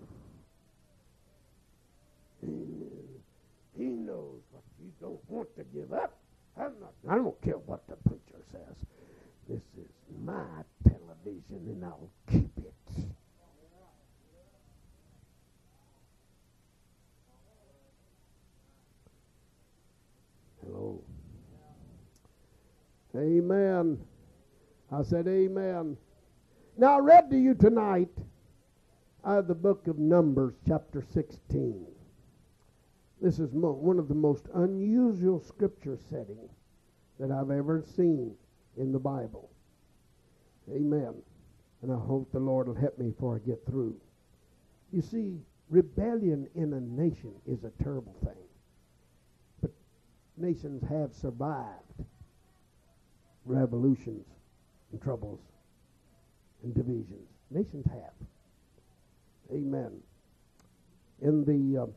He knows what you don't want to give up. I don't care what the preacher says. This is my television, and I'll keep it. Hello. Amen. I said amen. Now I read to you tonight out of the book of Numbers, chapter 16. This is one of the most unusual scripture settings that I've ever seen in the Bible. Amen. And I hope the Lord will help me before I get through. You see, rebellion in a nation is a terrible thing. But nations have survived revolutions and troubles and divisions. Nations have. Amen. In the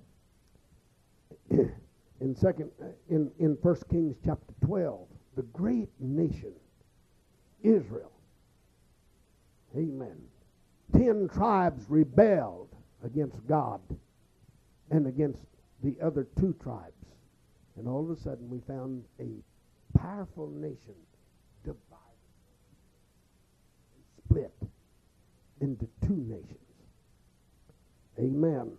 in 1 Kings chapter 12, the great nation Israel. Amen. 10 tribes rebelled against God and against the other 2 tribes. And all of a sudden we found a powerful nation divided, split into 2 nations. Amen.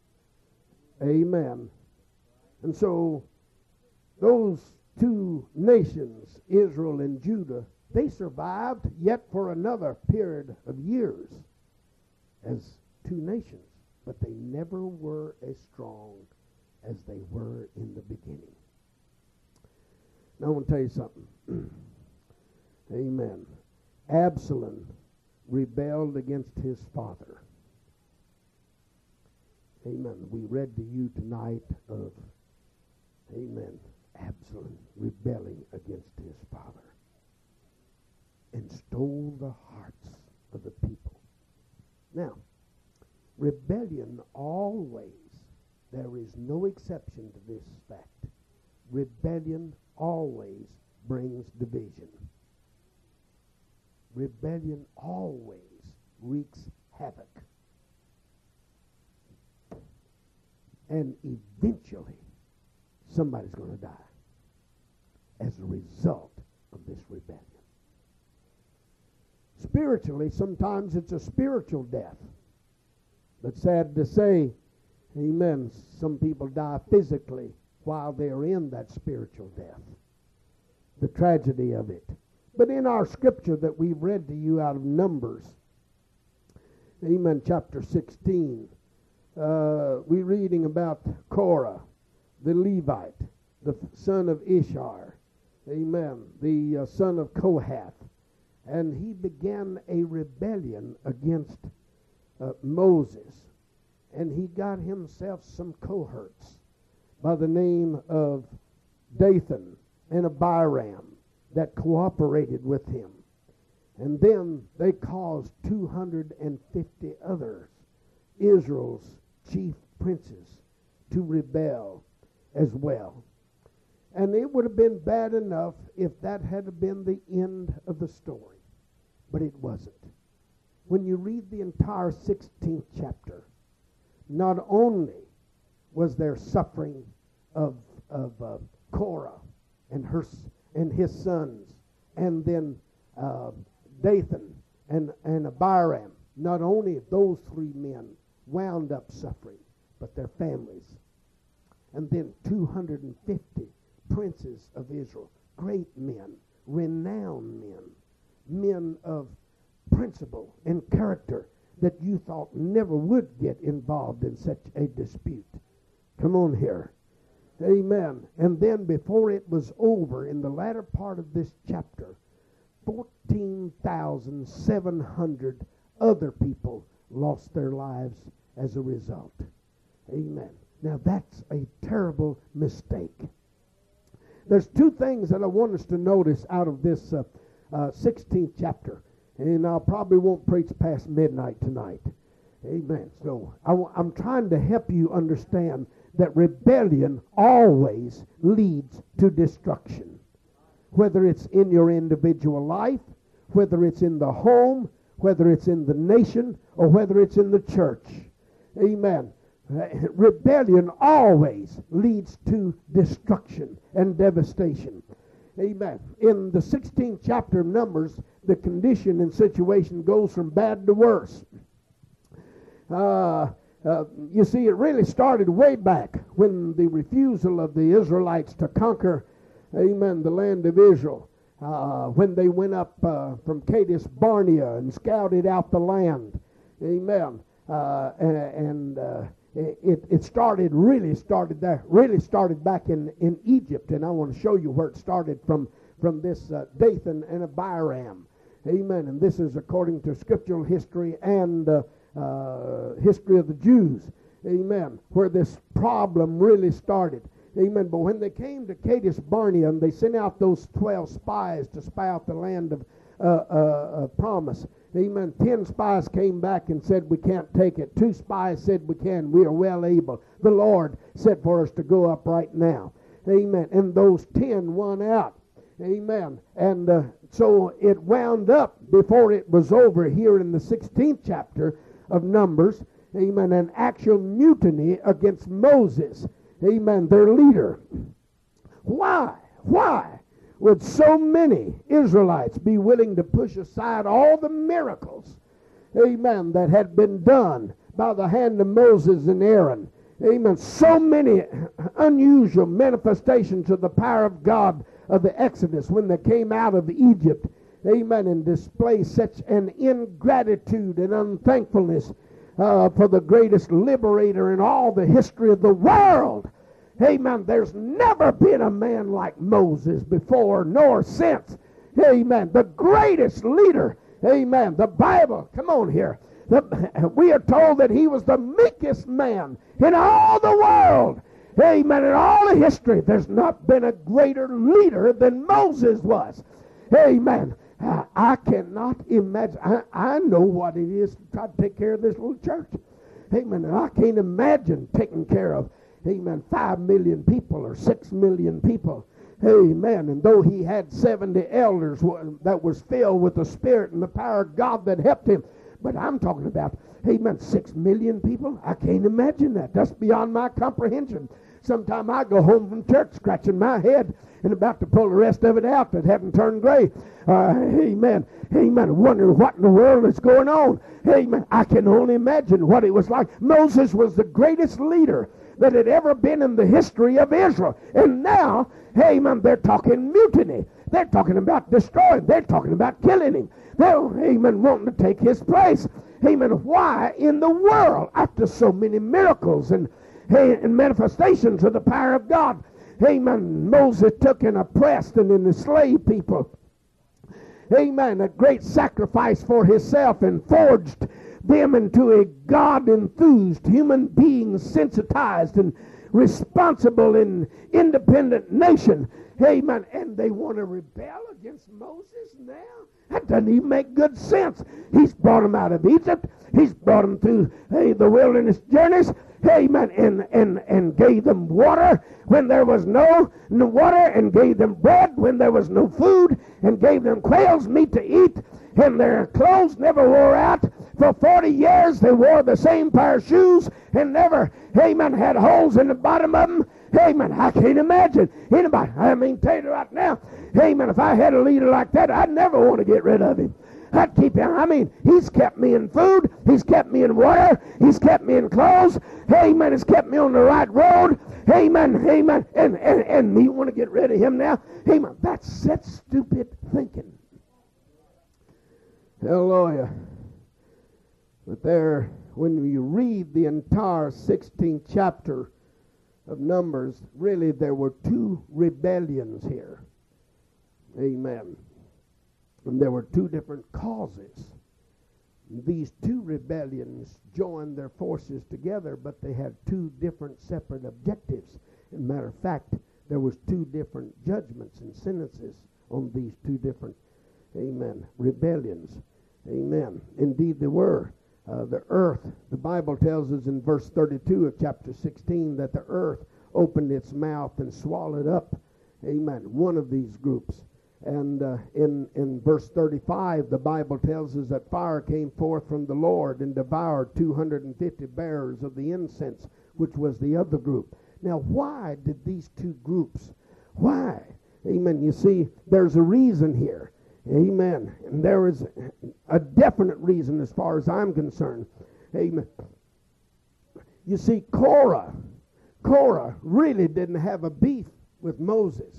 Amen. And so those 2 nations, Israel and Judah, they survived yet for another period of years as 2 nations. But they never were as strong as they were in the beginning. Now I want to tell you something. Amen. Absalom rebelled against his father. Amen. We read to you tonight of, amen, Absalom rebelling against his father and stole the hearts of the people. Now, rebellion always, there is no exception to this fact. Rebellion always brings division. Rebellion always wreaks havoc. And eventually, somebody's going to die as a result of this rebellion. Spiritually, sometimes it's a spiritual death. But sad to say, amen, some people die physically while they're in that spiritual death. The tragedy of it. But in our scripture that we've read to you out of Numbers, amen, chapter 16, we're reading about Korah, the Levite, the son of Ishar, amen, the son of Kohath. And he began a rebellion against Moses. And he got himself some cohorts by the name of Dathan and Abiram that cooperated with him. And then they caused 250 others, Israel's chief princes, to rebel as well. And it would have been bad enough if that had been the end of the story. But it wasn't. When you read the entire 16th chapter, not only was there suffering of Korah and his sons, and then Dathan and Abiram, not only those 3 men wound up suffering, but their families. And then 250 princes of Israel, great men, renowned men, men of principle and character that you thought never would get involved in such a dispute. Come on here. Amen. And then before it was over, in the latter part of this chapter, 14,700 other people lost their lives as a result. Amen. Now that's a terrible mistake. There's two things that I want us to notice out of this 16th chapter. And I probably won't preach past midnight tonight. Amen. So I'm trying to help you understand that rebellion always leads to destruction. Whether it's in your individual life, whether it's in the home, whether it's in the nation, or whether it's in the church. Amen. Rebellion always leads to destruction and devastation. Amen. In the 16th chapter of Numbers, the condition and situation goes from bad to worse. You see, it really started way back when the refusal of the Israelites to conquer, amen, the land of Israel. When they went up from Kadesh Barnea and scouted out the land. Amen. It really started back in Egypt, and I want to show you where it started from this Dathan and Abiram. Amen. And this is according to scriptural history and history of the Jews. Amen. Where this problem really started. Amen. But when they came to Kadesh Barnea and they sent out those 12 spies to spy out the land of promise. Amen. 10 spies came back and said, we can't take it. 2 spies said, we can. We are well able. The Lord said for us to go up right now. Amen. And those 10 won out. Amen. And so it wound up before it was over here in the 16th chapter of Numbers. Amen. An actual mutiny against Moses. Amen. Their leader. Why? Why would so many Israelites be willing to push aside all the miracles, amen, that had been done by the hand of Moses and Aaron? Amen. So many unusual manifestations of the power of God of the Exodus when they came out of Egypt. Amen. And display such an ingratitude and unthankfulness for the greatest liberator in all the history of the world. Amen. There's never been a man like Moses before nor since. Amen. The greatest leader. Amen. The Bible, come on here. We are told that he was the meekest man in all the world. Amen. In all of history, there's not been a greater leader than Moses was. Amen. I cannot imagine. I know what it is to try to take care of this little church. Amen. And I can't imagine taking care of, amen, 5 million people or 6 million people. Amen. And though he had 70 elders that was filled with the Spirit and the power of God that helped him. But I'm talking about, amen, 6 million people? I can't imagine that. That's beyond my comprehension. Sometime I go home from church scratching my head and about to pull the rest of it out that hadn't turned gray. Amen. Amen. Wondering what in the world is going on. Amen. I can only imagine what it was like. Moses was the greatest leader that had ever been in the history of Israel. And now, amen, they're talking mutiny. They're talking about destroying. They're talking about killing him. They're, amen, wanting to take his place. Amen. Why in the world, after so many miracles and manifestations of the power of God, amen, Moses took and oppressed and enslaved people. Amen. A great sacrifice for himself and forged them into a God-enthused human being, sensitized and responsible and independent nation. Amen. And they want to rebel against Moses now? That doesn't even make good sense. He's brought them out of Egypt. He's brought them through the wilderness journeys. Amen. And gave them water when there was no water, and gave them bread when there was no food, and gave them quail's meat to eat, and their clothes never wore out. For 40 years they wore the same pair of shoes and never, amen, had holes in the bottom of them. Amen. I can't imagine anybody. I mean, tell you right now, amen, if I had a leader like that, I'd never want to get rid of him. I'd keep him. I mean, he's kept me in food. He's kept me in water. He's kept me in clothes. Amen. He's kept me on the right road. Amen. Amen. And me want to get rid of him now. Amen. That's stupid thinking. Hallelujah. But there, when you read the entire 16th chapter of Numbers, really there were 2 rebellions here. Amen. And there were 2 different causes. these two rebellions joined their forces together, but they had two different separate objectives. As a matter of fact, there was two different judgments and sentences on these two different, amen, rebellions. Amen. Indeed, there were. The earth, the Bible tells us in verse 32 of chapter 16 that the earth opened its mouth and swallowed up, amen, one of these groups. And in verse 35, the Bible tells us that fire came forth from the Lord and devoured 250 bearers of the incense, which was the other group. Now, why did these two groups, why? Amen. You see, there's a reason here. Amen. And there is a definite reason as far as I'm concerned. Amen. You see, Korah really didn't have a beef with Moses.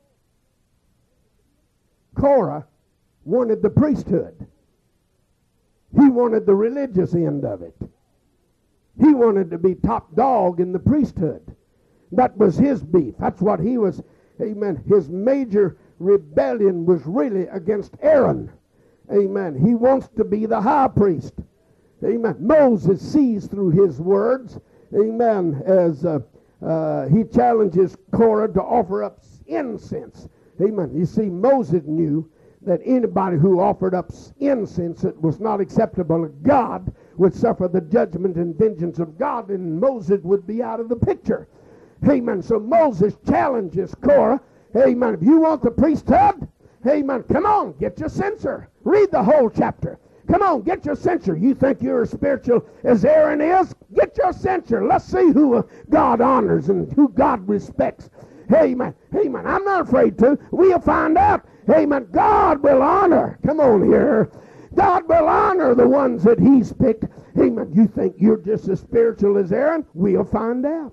Korah wanted the priesthood. He wanted the religious end of it. He wanted to be top dog in the priesthood. That was his beef. That's what he was, amen. His major rebellion was really against Aaron. Amen. He wants to be the high priest. Amen. Moses sees through his words, amen, as he challenges Korah to offer up incense. Amen. You see, Moses knew that anybody who offered up incense that was not acceptable to God would suffer the judgment and vengeance of God, and Moses would be out of the picture. Amen. So Moses challenges Korah. Amen. If you want the priesthood, amen, come on, get your censer. Read the whole chapter. Come on, get your censer. You think you're as spiritual as Aaron is? Get your censer. Let's see who God honors and who God respects. Amen. Amen. I'm not afraid to. We'll find out. Amen. God will honor. Come on here. God will honor the ones that he's picked. Amen. You think you're just as spiritual as Aaron? We'll find out.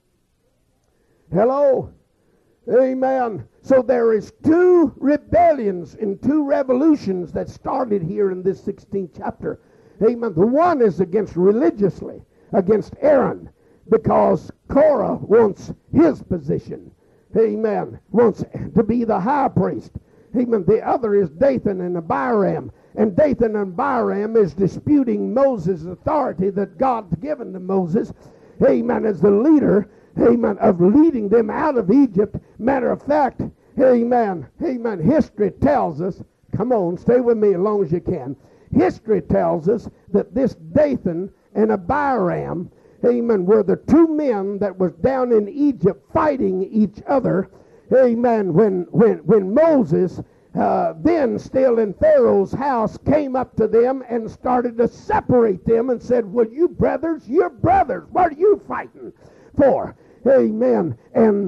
Hello. Amen. So there is two rebellions and two revolutions that started here in this 16th chapter. Amen. The one is against religiously, against Aaron, because Korah wants his position. Amen. Wants to be the high priest. Amen. The other is Dathan and Abiram. And Dathan and Abiram is disputing Moses' authority that God's given to Moses. Amen. As the leader, amen, of leading them out of Egypt. Matter of fact, amen, amen, history tells us, come on, stay with me as long as you can. History tells us that this Dathan and Abiram, amen, were the two men that was down in Egypt fighting each other, amen, when Moses, then still in Pharaoh's house, came up to them and started to separate them and said, well, you brothers, you're brothers. What are you fighting for? Amen.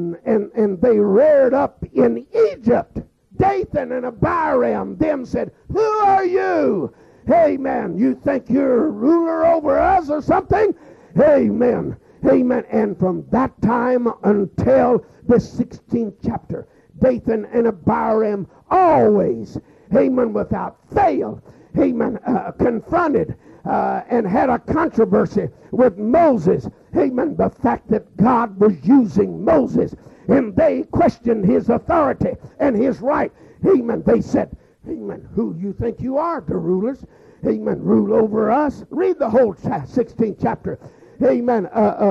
And they reared up in Egypt. Dathan and Abiram them said, who are you? Amen. You think you're a ruler over us or something? Amen. Amen. And from that time until the 16th chapter, Dathan and Abiram always, amen, without fail, amen, confronted and had a controversy with Moses. Amen. The fact that God was using Moses and they questioned his authority and his right. Amen. They said, amen, who you think you are, the rulers? Amen. Rule over us. Read the whole 16th chapter. Amen.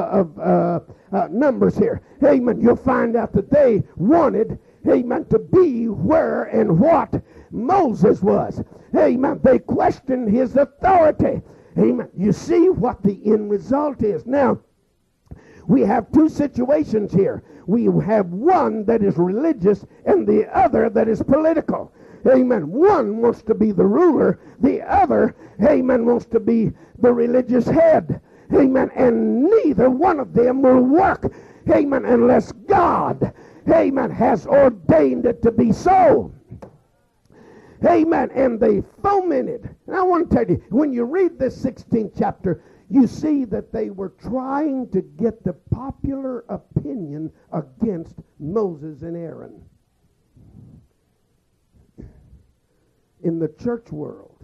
Of Numbers here. Amen. You'll find out that they wanted, amen, to be where and what Moses was. Amen. They questioned his authority. Amen. You see what the end result is. Now, we have two situations here. We have one that is religious and the other that is political. Amen. One wants to be the ruler. The other, amen, wants to be the religious head. Amen. And neither one of them will work. Amen. Unless God, amen, has ordained it to be so. Amen. And they fomented. And I want to tell you, when you read this 16th chapter, you see that they were trying to get the popular opinion against Moses and Aaron. In the church world,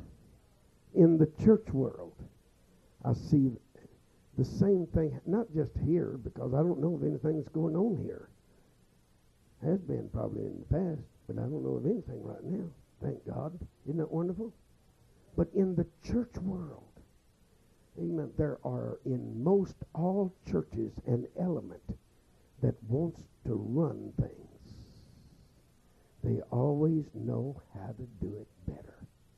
I see the same thing, not just here, because I don't know of anything that's going on here. Has been probably in the past, but I don't know of anything right now. Thank God. Isn't that wonderful? But in the church world, amen, there are in most all churches an element that wants to run things. They always know how to do it better.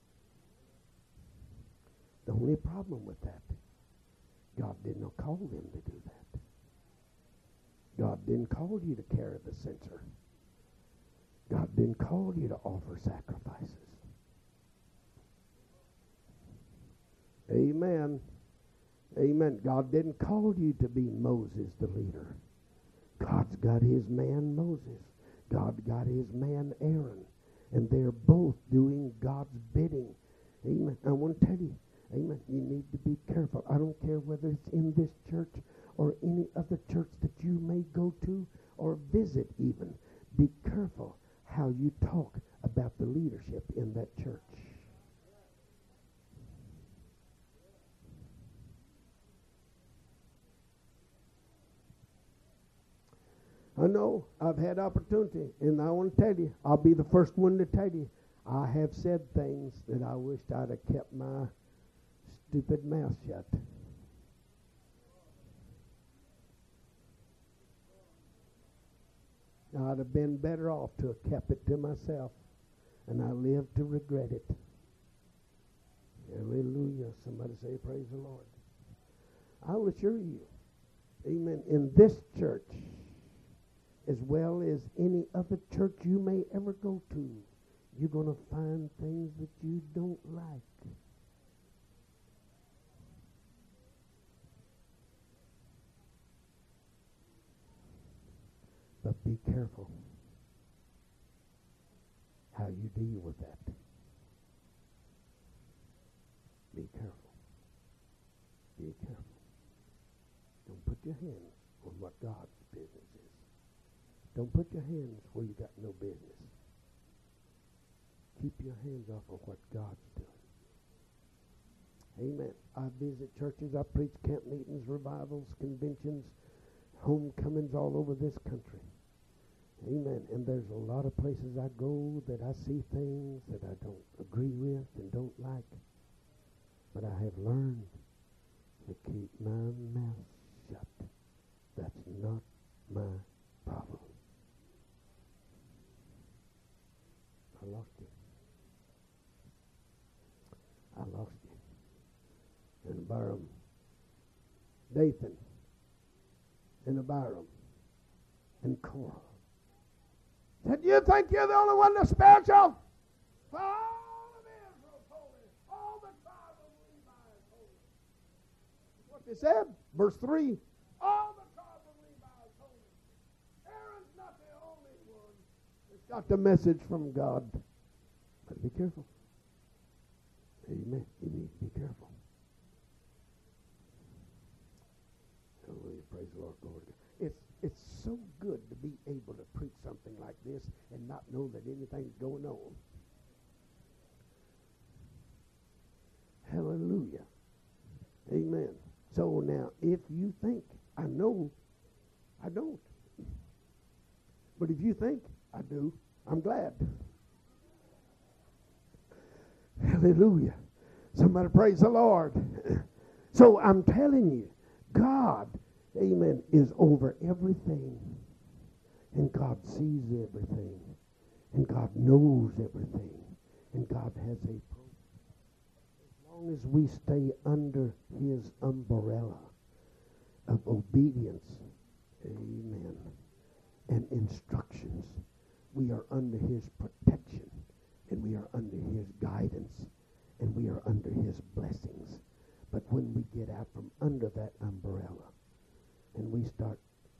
The only problem with that, God did not call them to do that. God didn't call you to carry the censer. God didn't call you to offer sacrifices. Amen. Amen. God didn't call you to be Moses the leader. God's got his man Moses. God got his man Aaron. And they're both doing God's bidding. Amen. I want to tell you, amen, you need to be careful. I don't care whether it's in this church or any other church that you may go to or visit even. Be careful how you talk about the leadership in that church. I know I've had opportunity, and I want to tell you, I'll be the first one to tell you, I have said things that I wished I'd have kept my stupid mouth shut. I'd have been better off to have kept it to myself, and I live to regret it. Hallelujah. Somebody say, praise the Lord. I'll assure you, amen, in this church, as well as any other church you may ever go to, you're going to find things that you don't like. But be careful how you deal with that. Be careful. Be careful. Don't put your hands on what God's business is. Don't put your hands where you got no business. Keep your hands off of what God's doing. Amen. I visit churches. I preach camp meetings, revivals, conventions, homecomings all over this country. Amen. And there's a lot of places I go that I see things that I don't agree with and don't like. But I have learned to keep my mouth shut. That's not my problem. I lost you. I lost you. And Abiram, Dathan, and Abiram, and Korah. Said, you think you're the only one that's spiritual? For all of Israel is holy. All the tribe of Levi is holy. That's what they said. Verse 3. All the tribe of Levi is holy. Aaron's not the only one that's got the message from God. But be careful. Amen. You need to be careful. Hallelujah. Praise the Lord. Glory to God. It's so good to be able to preach something like this and not know that anything's going on. Hallelujah. Amen. So now, if you think, I know, I don't. But if you think I do, I'm glad. Hallelujah. Somebody praise the Lord. So I'm telling you, God, amen, is over everything. And God sees everything. And God knows everything. And God has a program. As long as we stay under his umbrella of obedience, amen, and instructions, we are under his protection. And we are under his guidance. And we are under his blessings. But when we get out from under that umbrella, and we start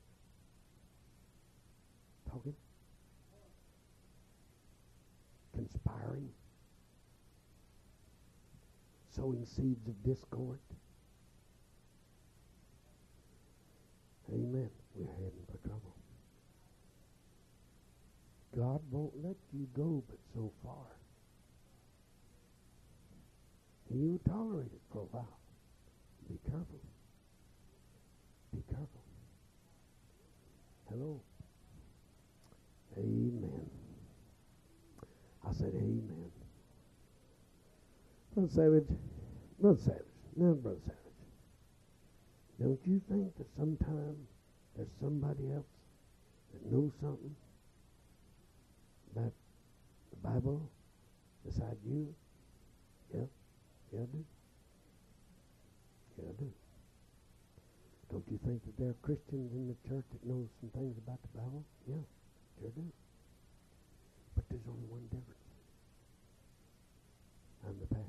talking, conspiring, sowing seeds of discord, amen, we're heading for trouble. God won't let you go but so far. He'll tolerate it for a while. Be careful. Be careful. Hello. Amen. I said amen. Brother Savage, Brother Savage, now Brother Savage, don't you think that sometime there's somebody else that knows something about the Bible beside you? Yeah, yeah, I do. Yeah, I do. Don't you think that there are Christians in the church that know some things about the Bible? Yeah, sure do. But there's only one difference. I'm the pastor.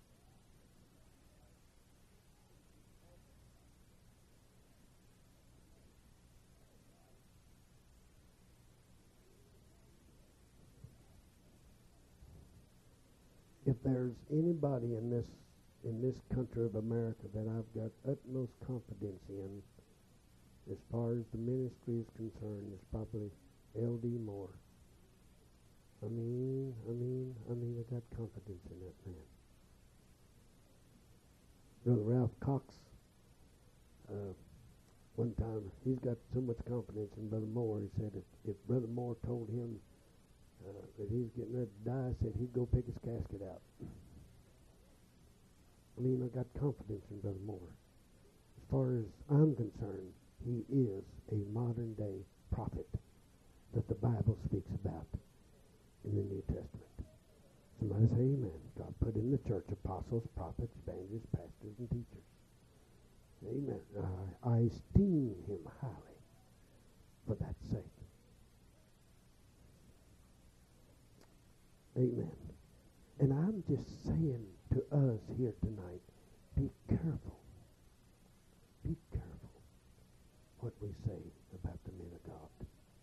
If there's anybody in this country of America that I've got utmost confidence in, as far as the ministry is concerned, it's probably L.D. Moore. I got confidence in that man. Brother Ralph Cox, one time, he's got so much confidence in Brother Moore, he said if Brother Moore told him that he was getting ready to die, said he'd go pick his casket out. I got confidence in Brother Moore. As far as I'm concerned, he is a modern day prophet that the Bible speaks about in the New Testament. Somebody say amen. God put in the church apostles, prophets, evangelists, pastors, and teachers. Amen. I esteem him highly for that sake. Amen. And I'm just saying to us here tonight, be careful. Be careful what we say about the men of God.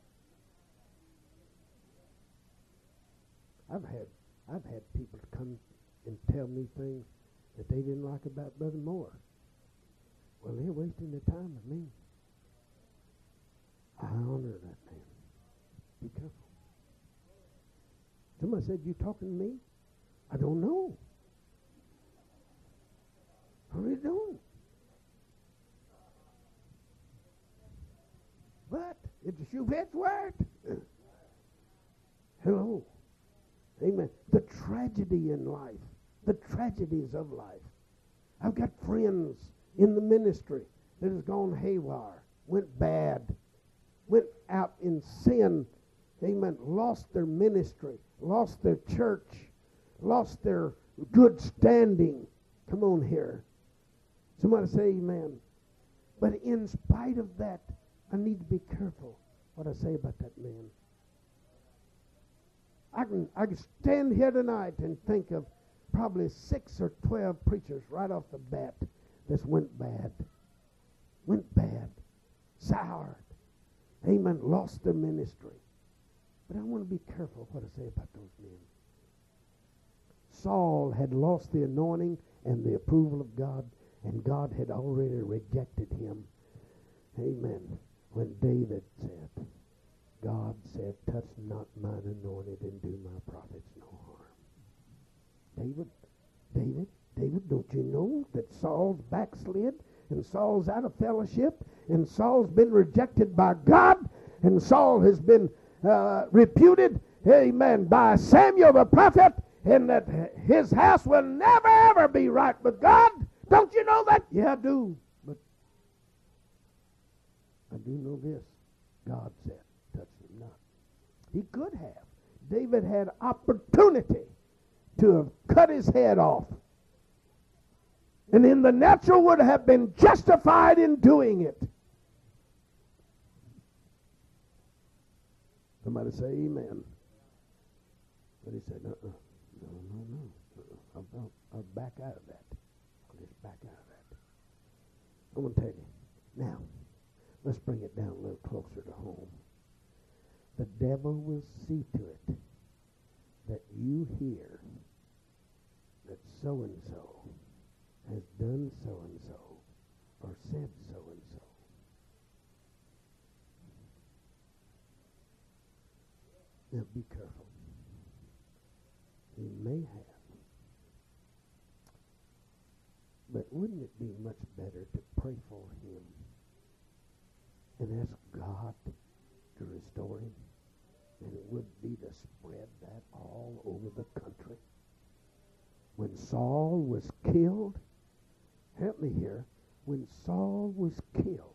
I've had people come and tell me things that they didn't like about Brother Moore. Well, they're wasting their time with me. I honor that man. Be careful. Somebody said, you talking to me? I don't know. I really don't. But if the shoe fits, wear it. Hello. Amen. The tragedy in life, the tragedies of life. I've got friends in the ministry that has gone haywire, went bad, went out in sin, amen, lost their ministry, lost their church, lost their good standing. Come on here. Somebody say amen. But in spite of that, I need to be careful what I say about that man. I can stand here tonight and think of probably 6 or 12 preachers right off the bat that went bad, soured, amen, lost their ministry. But I want to be careful what I say about those men. Saul had lost the anointing and the approval of God, and God had already rejected him. Amen. When David said, God said, touch not mine anointed and do my prophets no harm. David, don't you know that Saul's backslid and Saul's out of fellowship and Saul's been rejected by God and Saul has been reputed, amen, by Samuel the prophet, and that his house will never ever be right with God? Don't you know that? Yeah, I do. But I do know this. God said, touch him not. He could have. David had opportunity to have cut his head off. And in the natural would have been justified in doing it. Somebody say amen. But he said, no. I'll back out of that. I'll just back out of that. I'm going to tell you. Now, let's bring it down a little closer to home. The devil will see to it that you hear that so-and-so has done so-and-so or said so-and-so. Now be careful. He may have. But wouldn't it be much better to pray for him and ask God to restore him than it would be to spread that all over the country? when Saul was killed, help me here, when Saul was killed,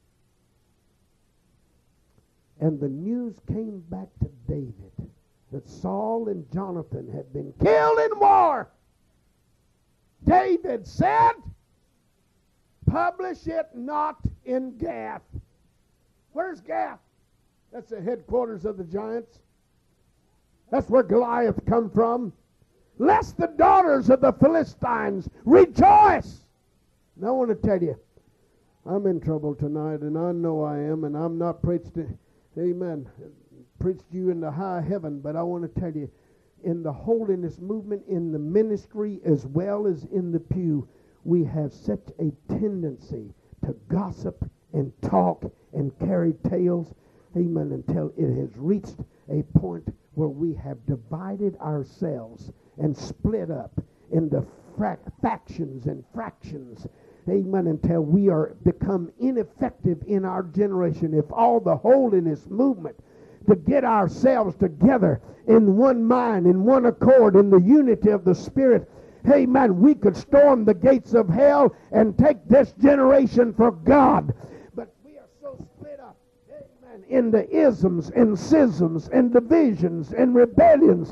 and the news came back to David that Saul and Jonathan had been killed in war, David said, publish it not in Gath. Where's Gath? That's the headquarters of the giants. That's where Goliath come from. Lest the daughters of the Philistines rejoice. And I want to tell you, I'm in trouble tonight, and I know I am, and I'm not preached you into high heaven, but I want to tell you, in the holiness movement, in the ministry, as well as in the pew, we have such a tendency to gossip and talk and carry tales, amen, until it has reached a point where we have divided ourselves and split up into factions and fractions, amen, until we are become ineffective in our generation. If all the holiness movement to get ourselves together in one mind, in one accord, in the unity of the Spirit, amen, we could storm the gates of hell and take this generation for God. But we are so split up, amen, into isms and schisms and divisions and rebellions,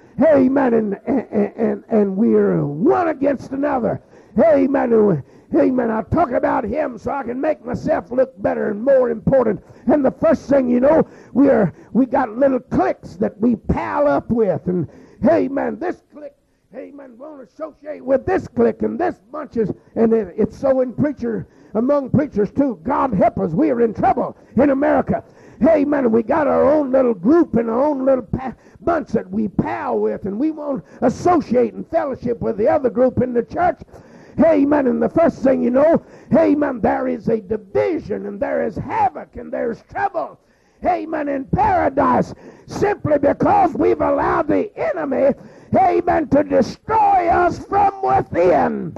amen, and we're one against another, amen. Amen. I talk about him so I can make myself look better and more important. And the first thing you know, we got little cliques that we pal up with. And amen, this clique, amen, won't associate with this clique and this bunches. And it's so among preachers too. God help us. We are in trouble in America. Amen. We got our own little group and our own little bunch that we pal with, and we won't associate and fellowship with the other group in the church. Amen. And the first thing you know, amen, there is a division and there is havoc and there's trouble, amen, in paradise, simply because we've allowed the enemy, amen, to destroy us from within.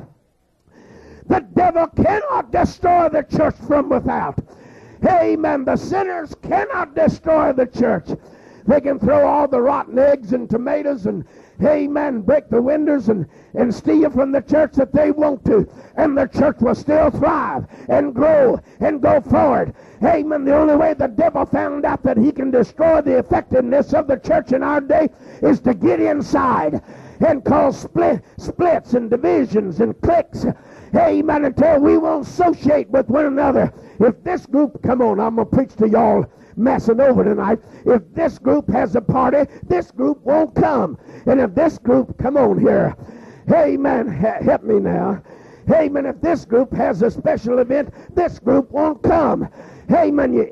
The devil cannot destroy the church from without. Amen. The sinners cannot destroy the church. They can throw all the rotten eggs and tomatoes and, amen, break the windows and steal from the church that they want to, and the church will still thrive and grow and go forward. Amen. The only way the devil found out that he can destroy the effectiveness of the church in our day is to get inside and cause splits and divisions and cliques. Amen. Until we won't associate with one another. If this group, come on, I'm going to preach to y'all messing over tonight. If this group has a party, this group won't come. And if this group, come on here, amen, help me now. Amen, if this group has a special event, this group won't come. Amen, you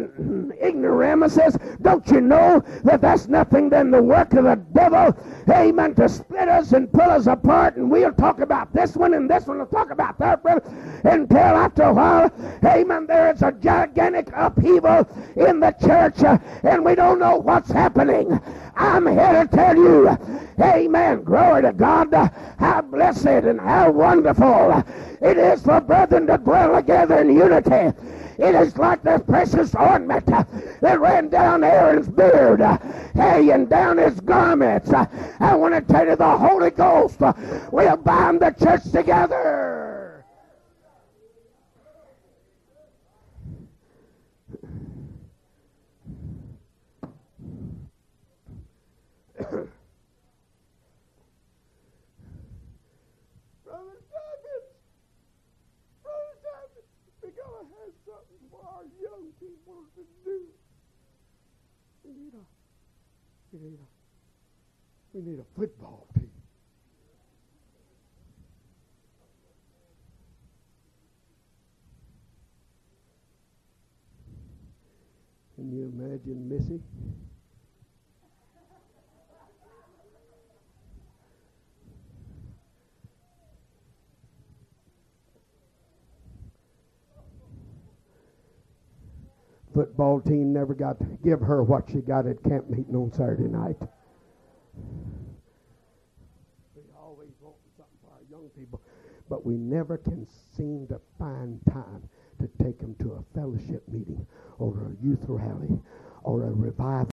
ignoramuses. Don't you know that that's nothing than the work of the devil? Amen, to split us and pull us apart, and we'll talk about this one and this one will talk about that one, until after a while, amen, there is a gigantic upheaval in the church, and we don't know what's happening. I'm here to tell you, amen, glory to God, how blessed and how wonderful it is for brethren to dwell together in unity. It is like the precious ointment that ran down Aaron's beard, and down his garments. I want to tell you, the Holy Ghost will bind the church together. We need a football team. Can you imagine Missy? Football team never got to give her what she got at camp meeting on Saturday night. We always want something for our young people, but we never can seem to find time to take them to a fellowship meeting or a youth rally or a revival.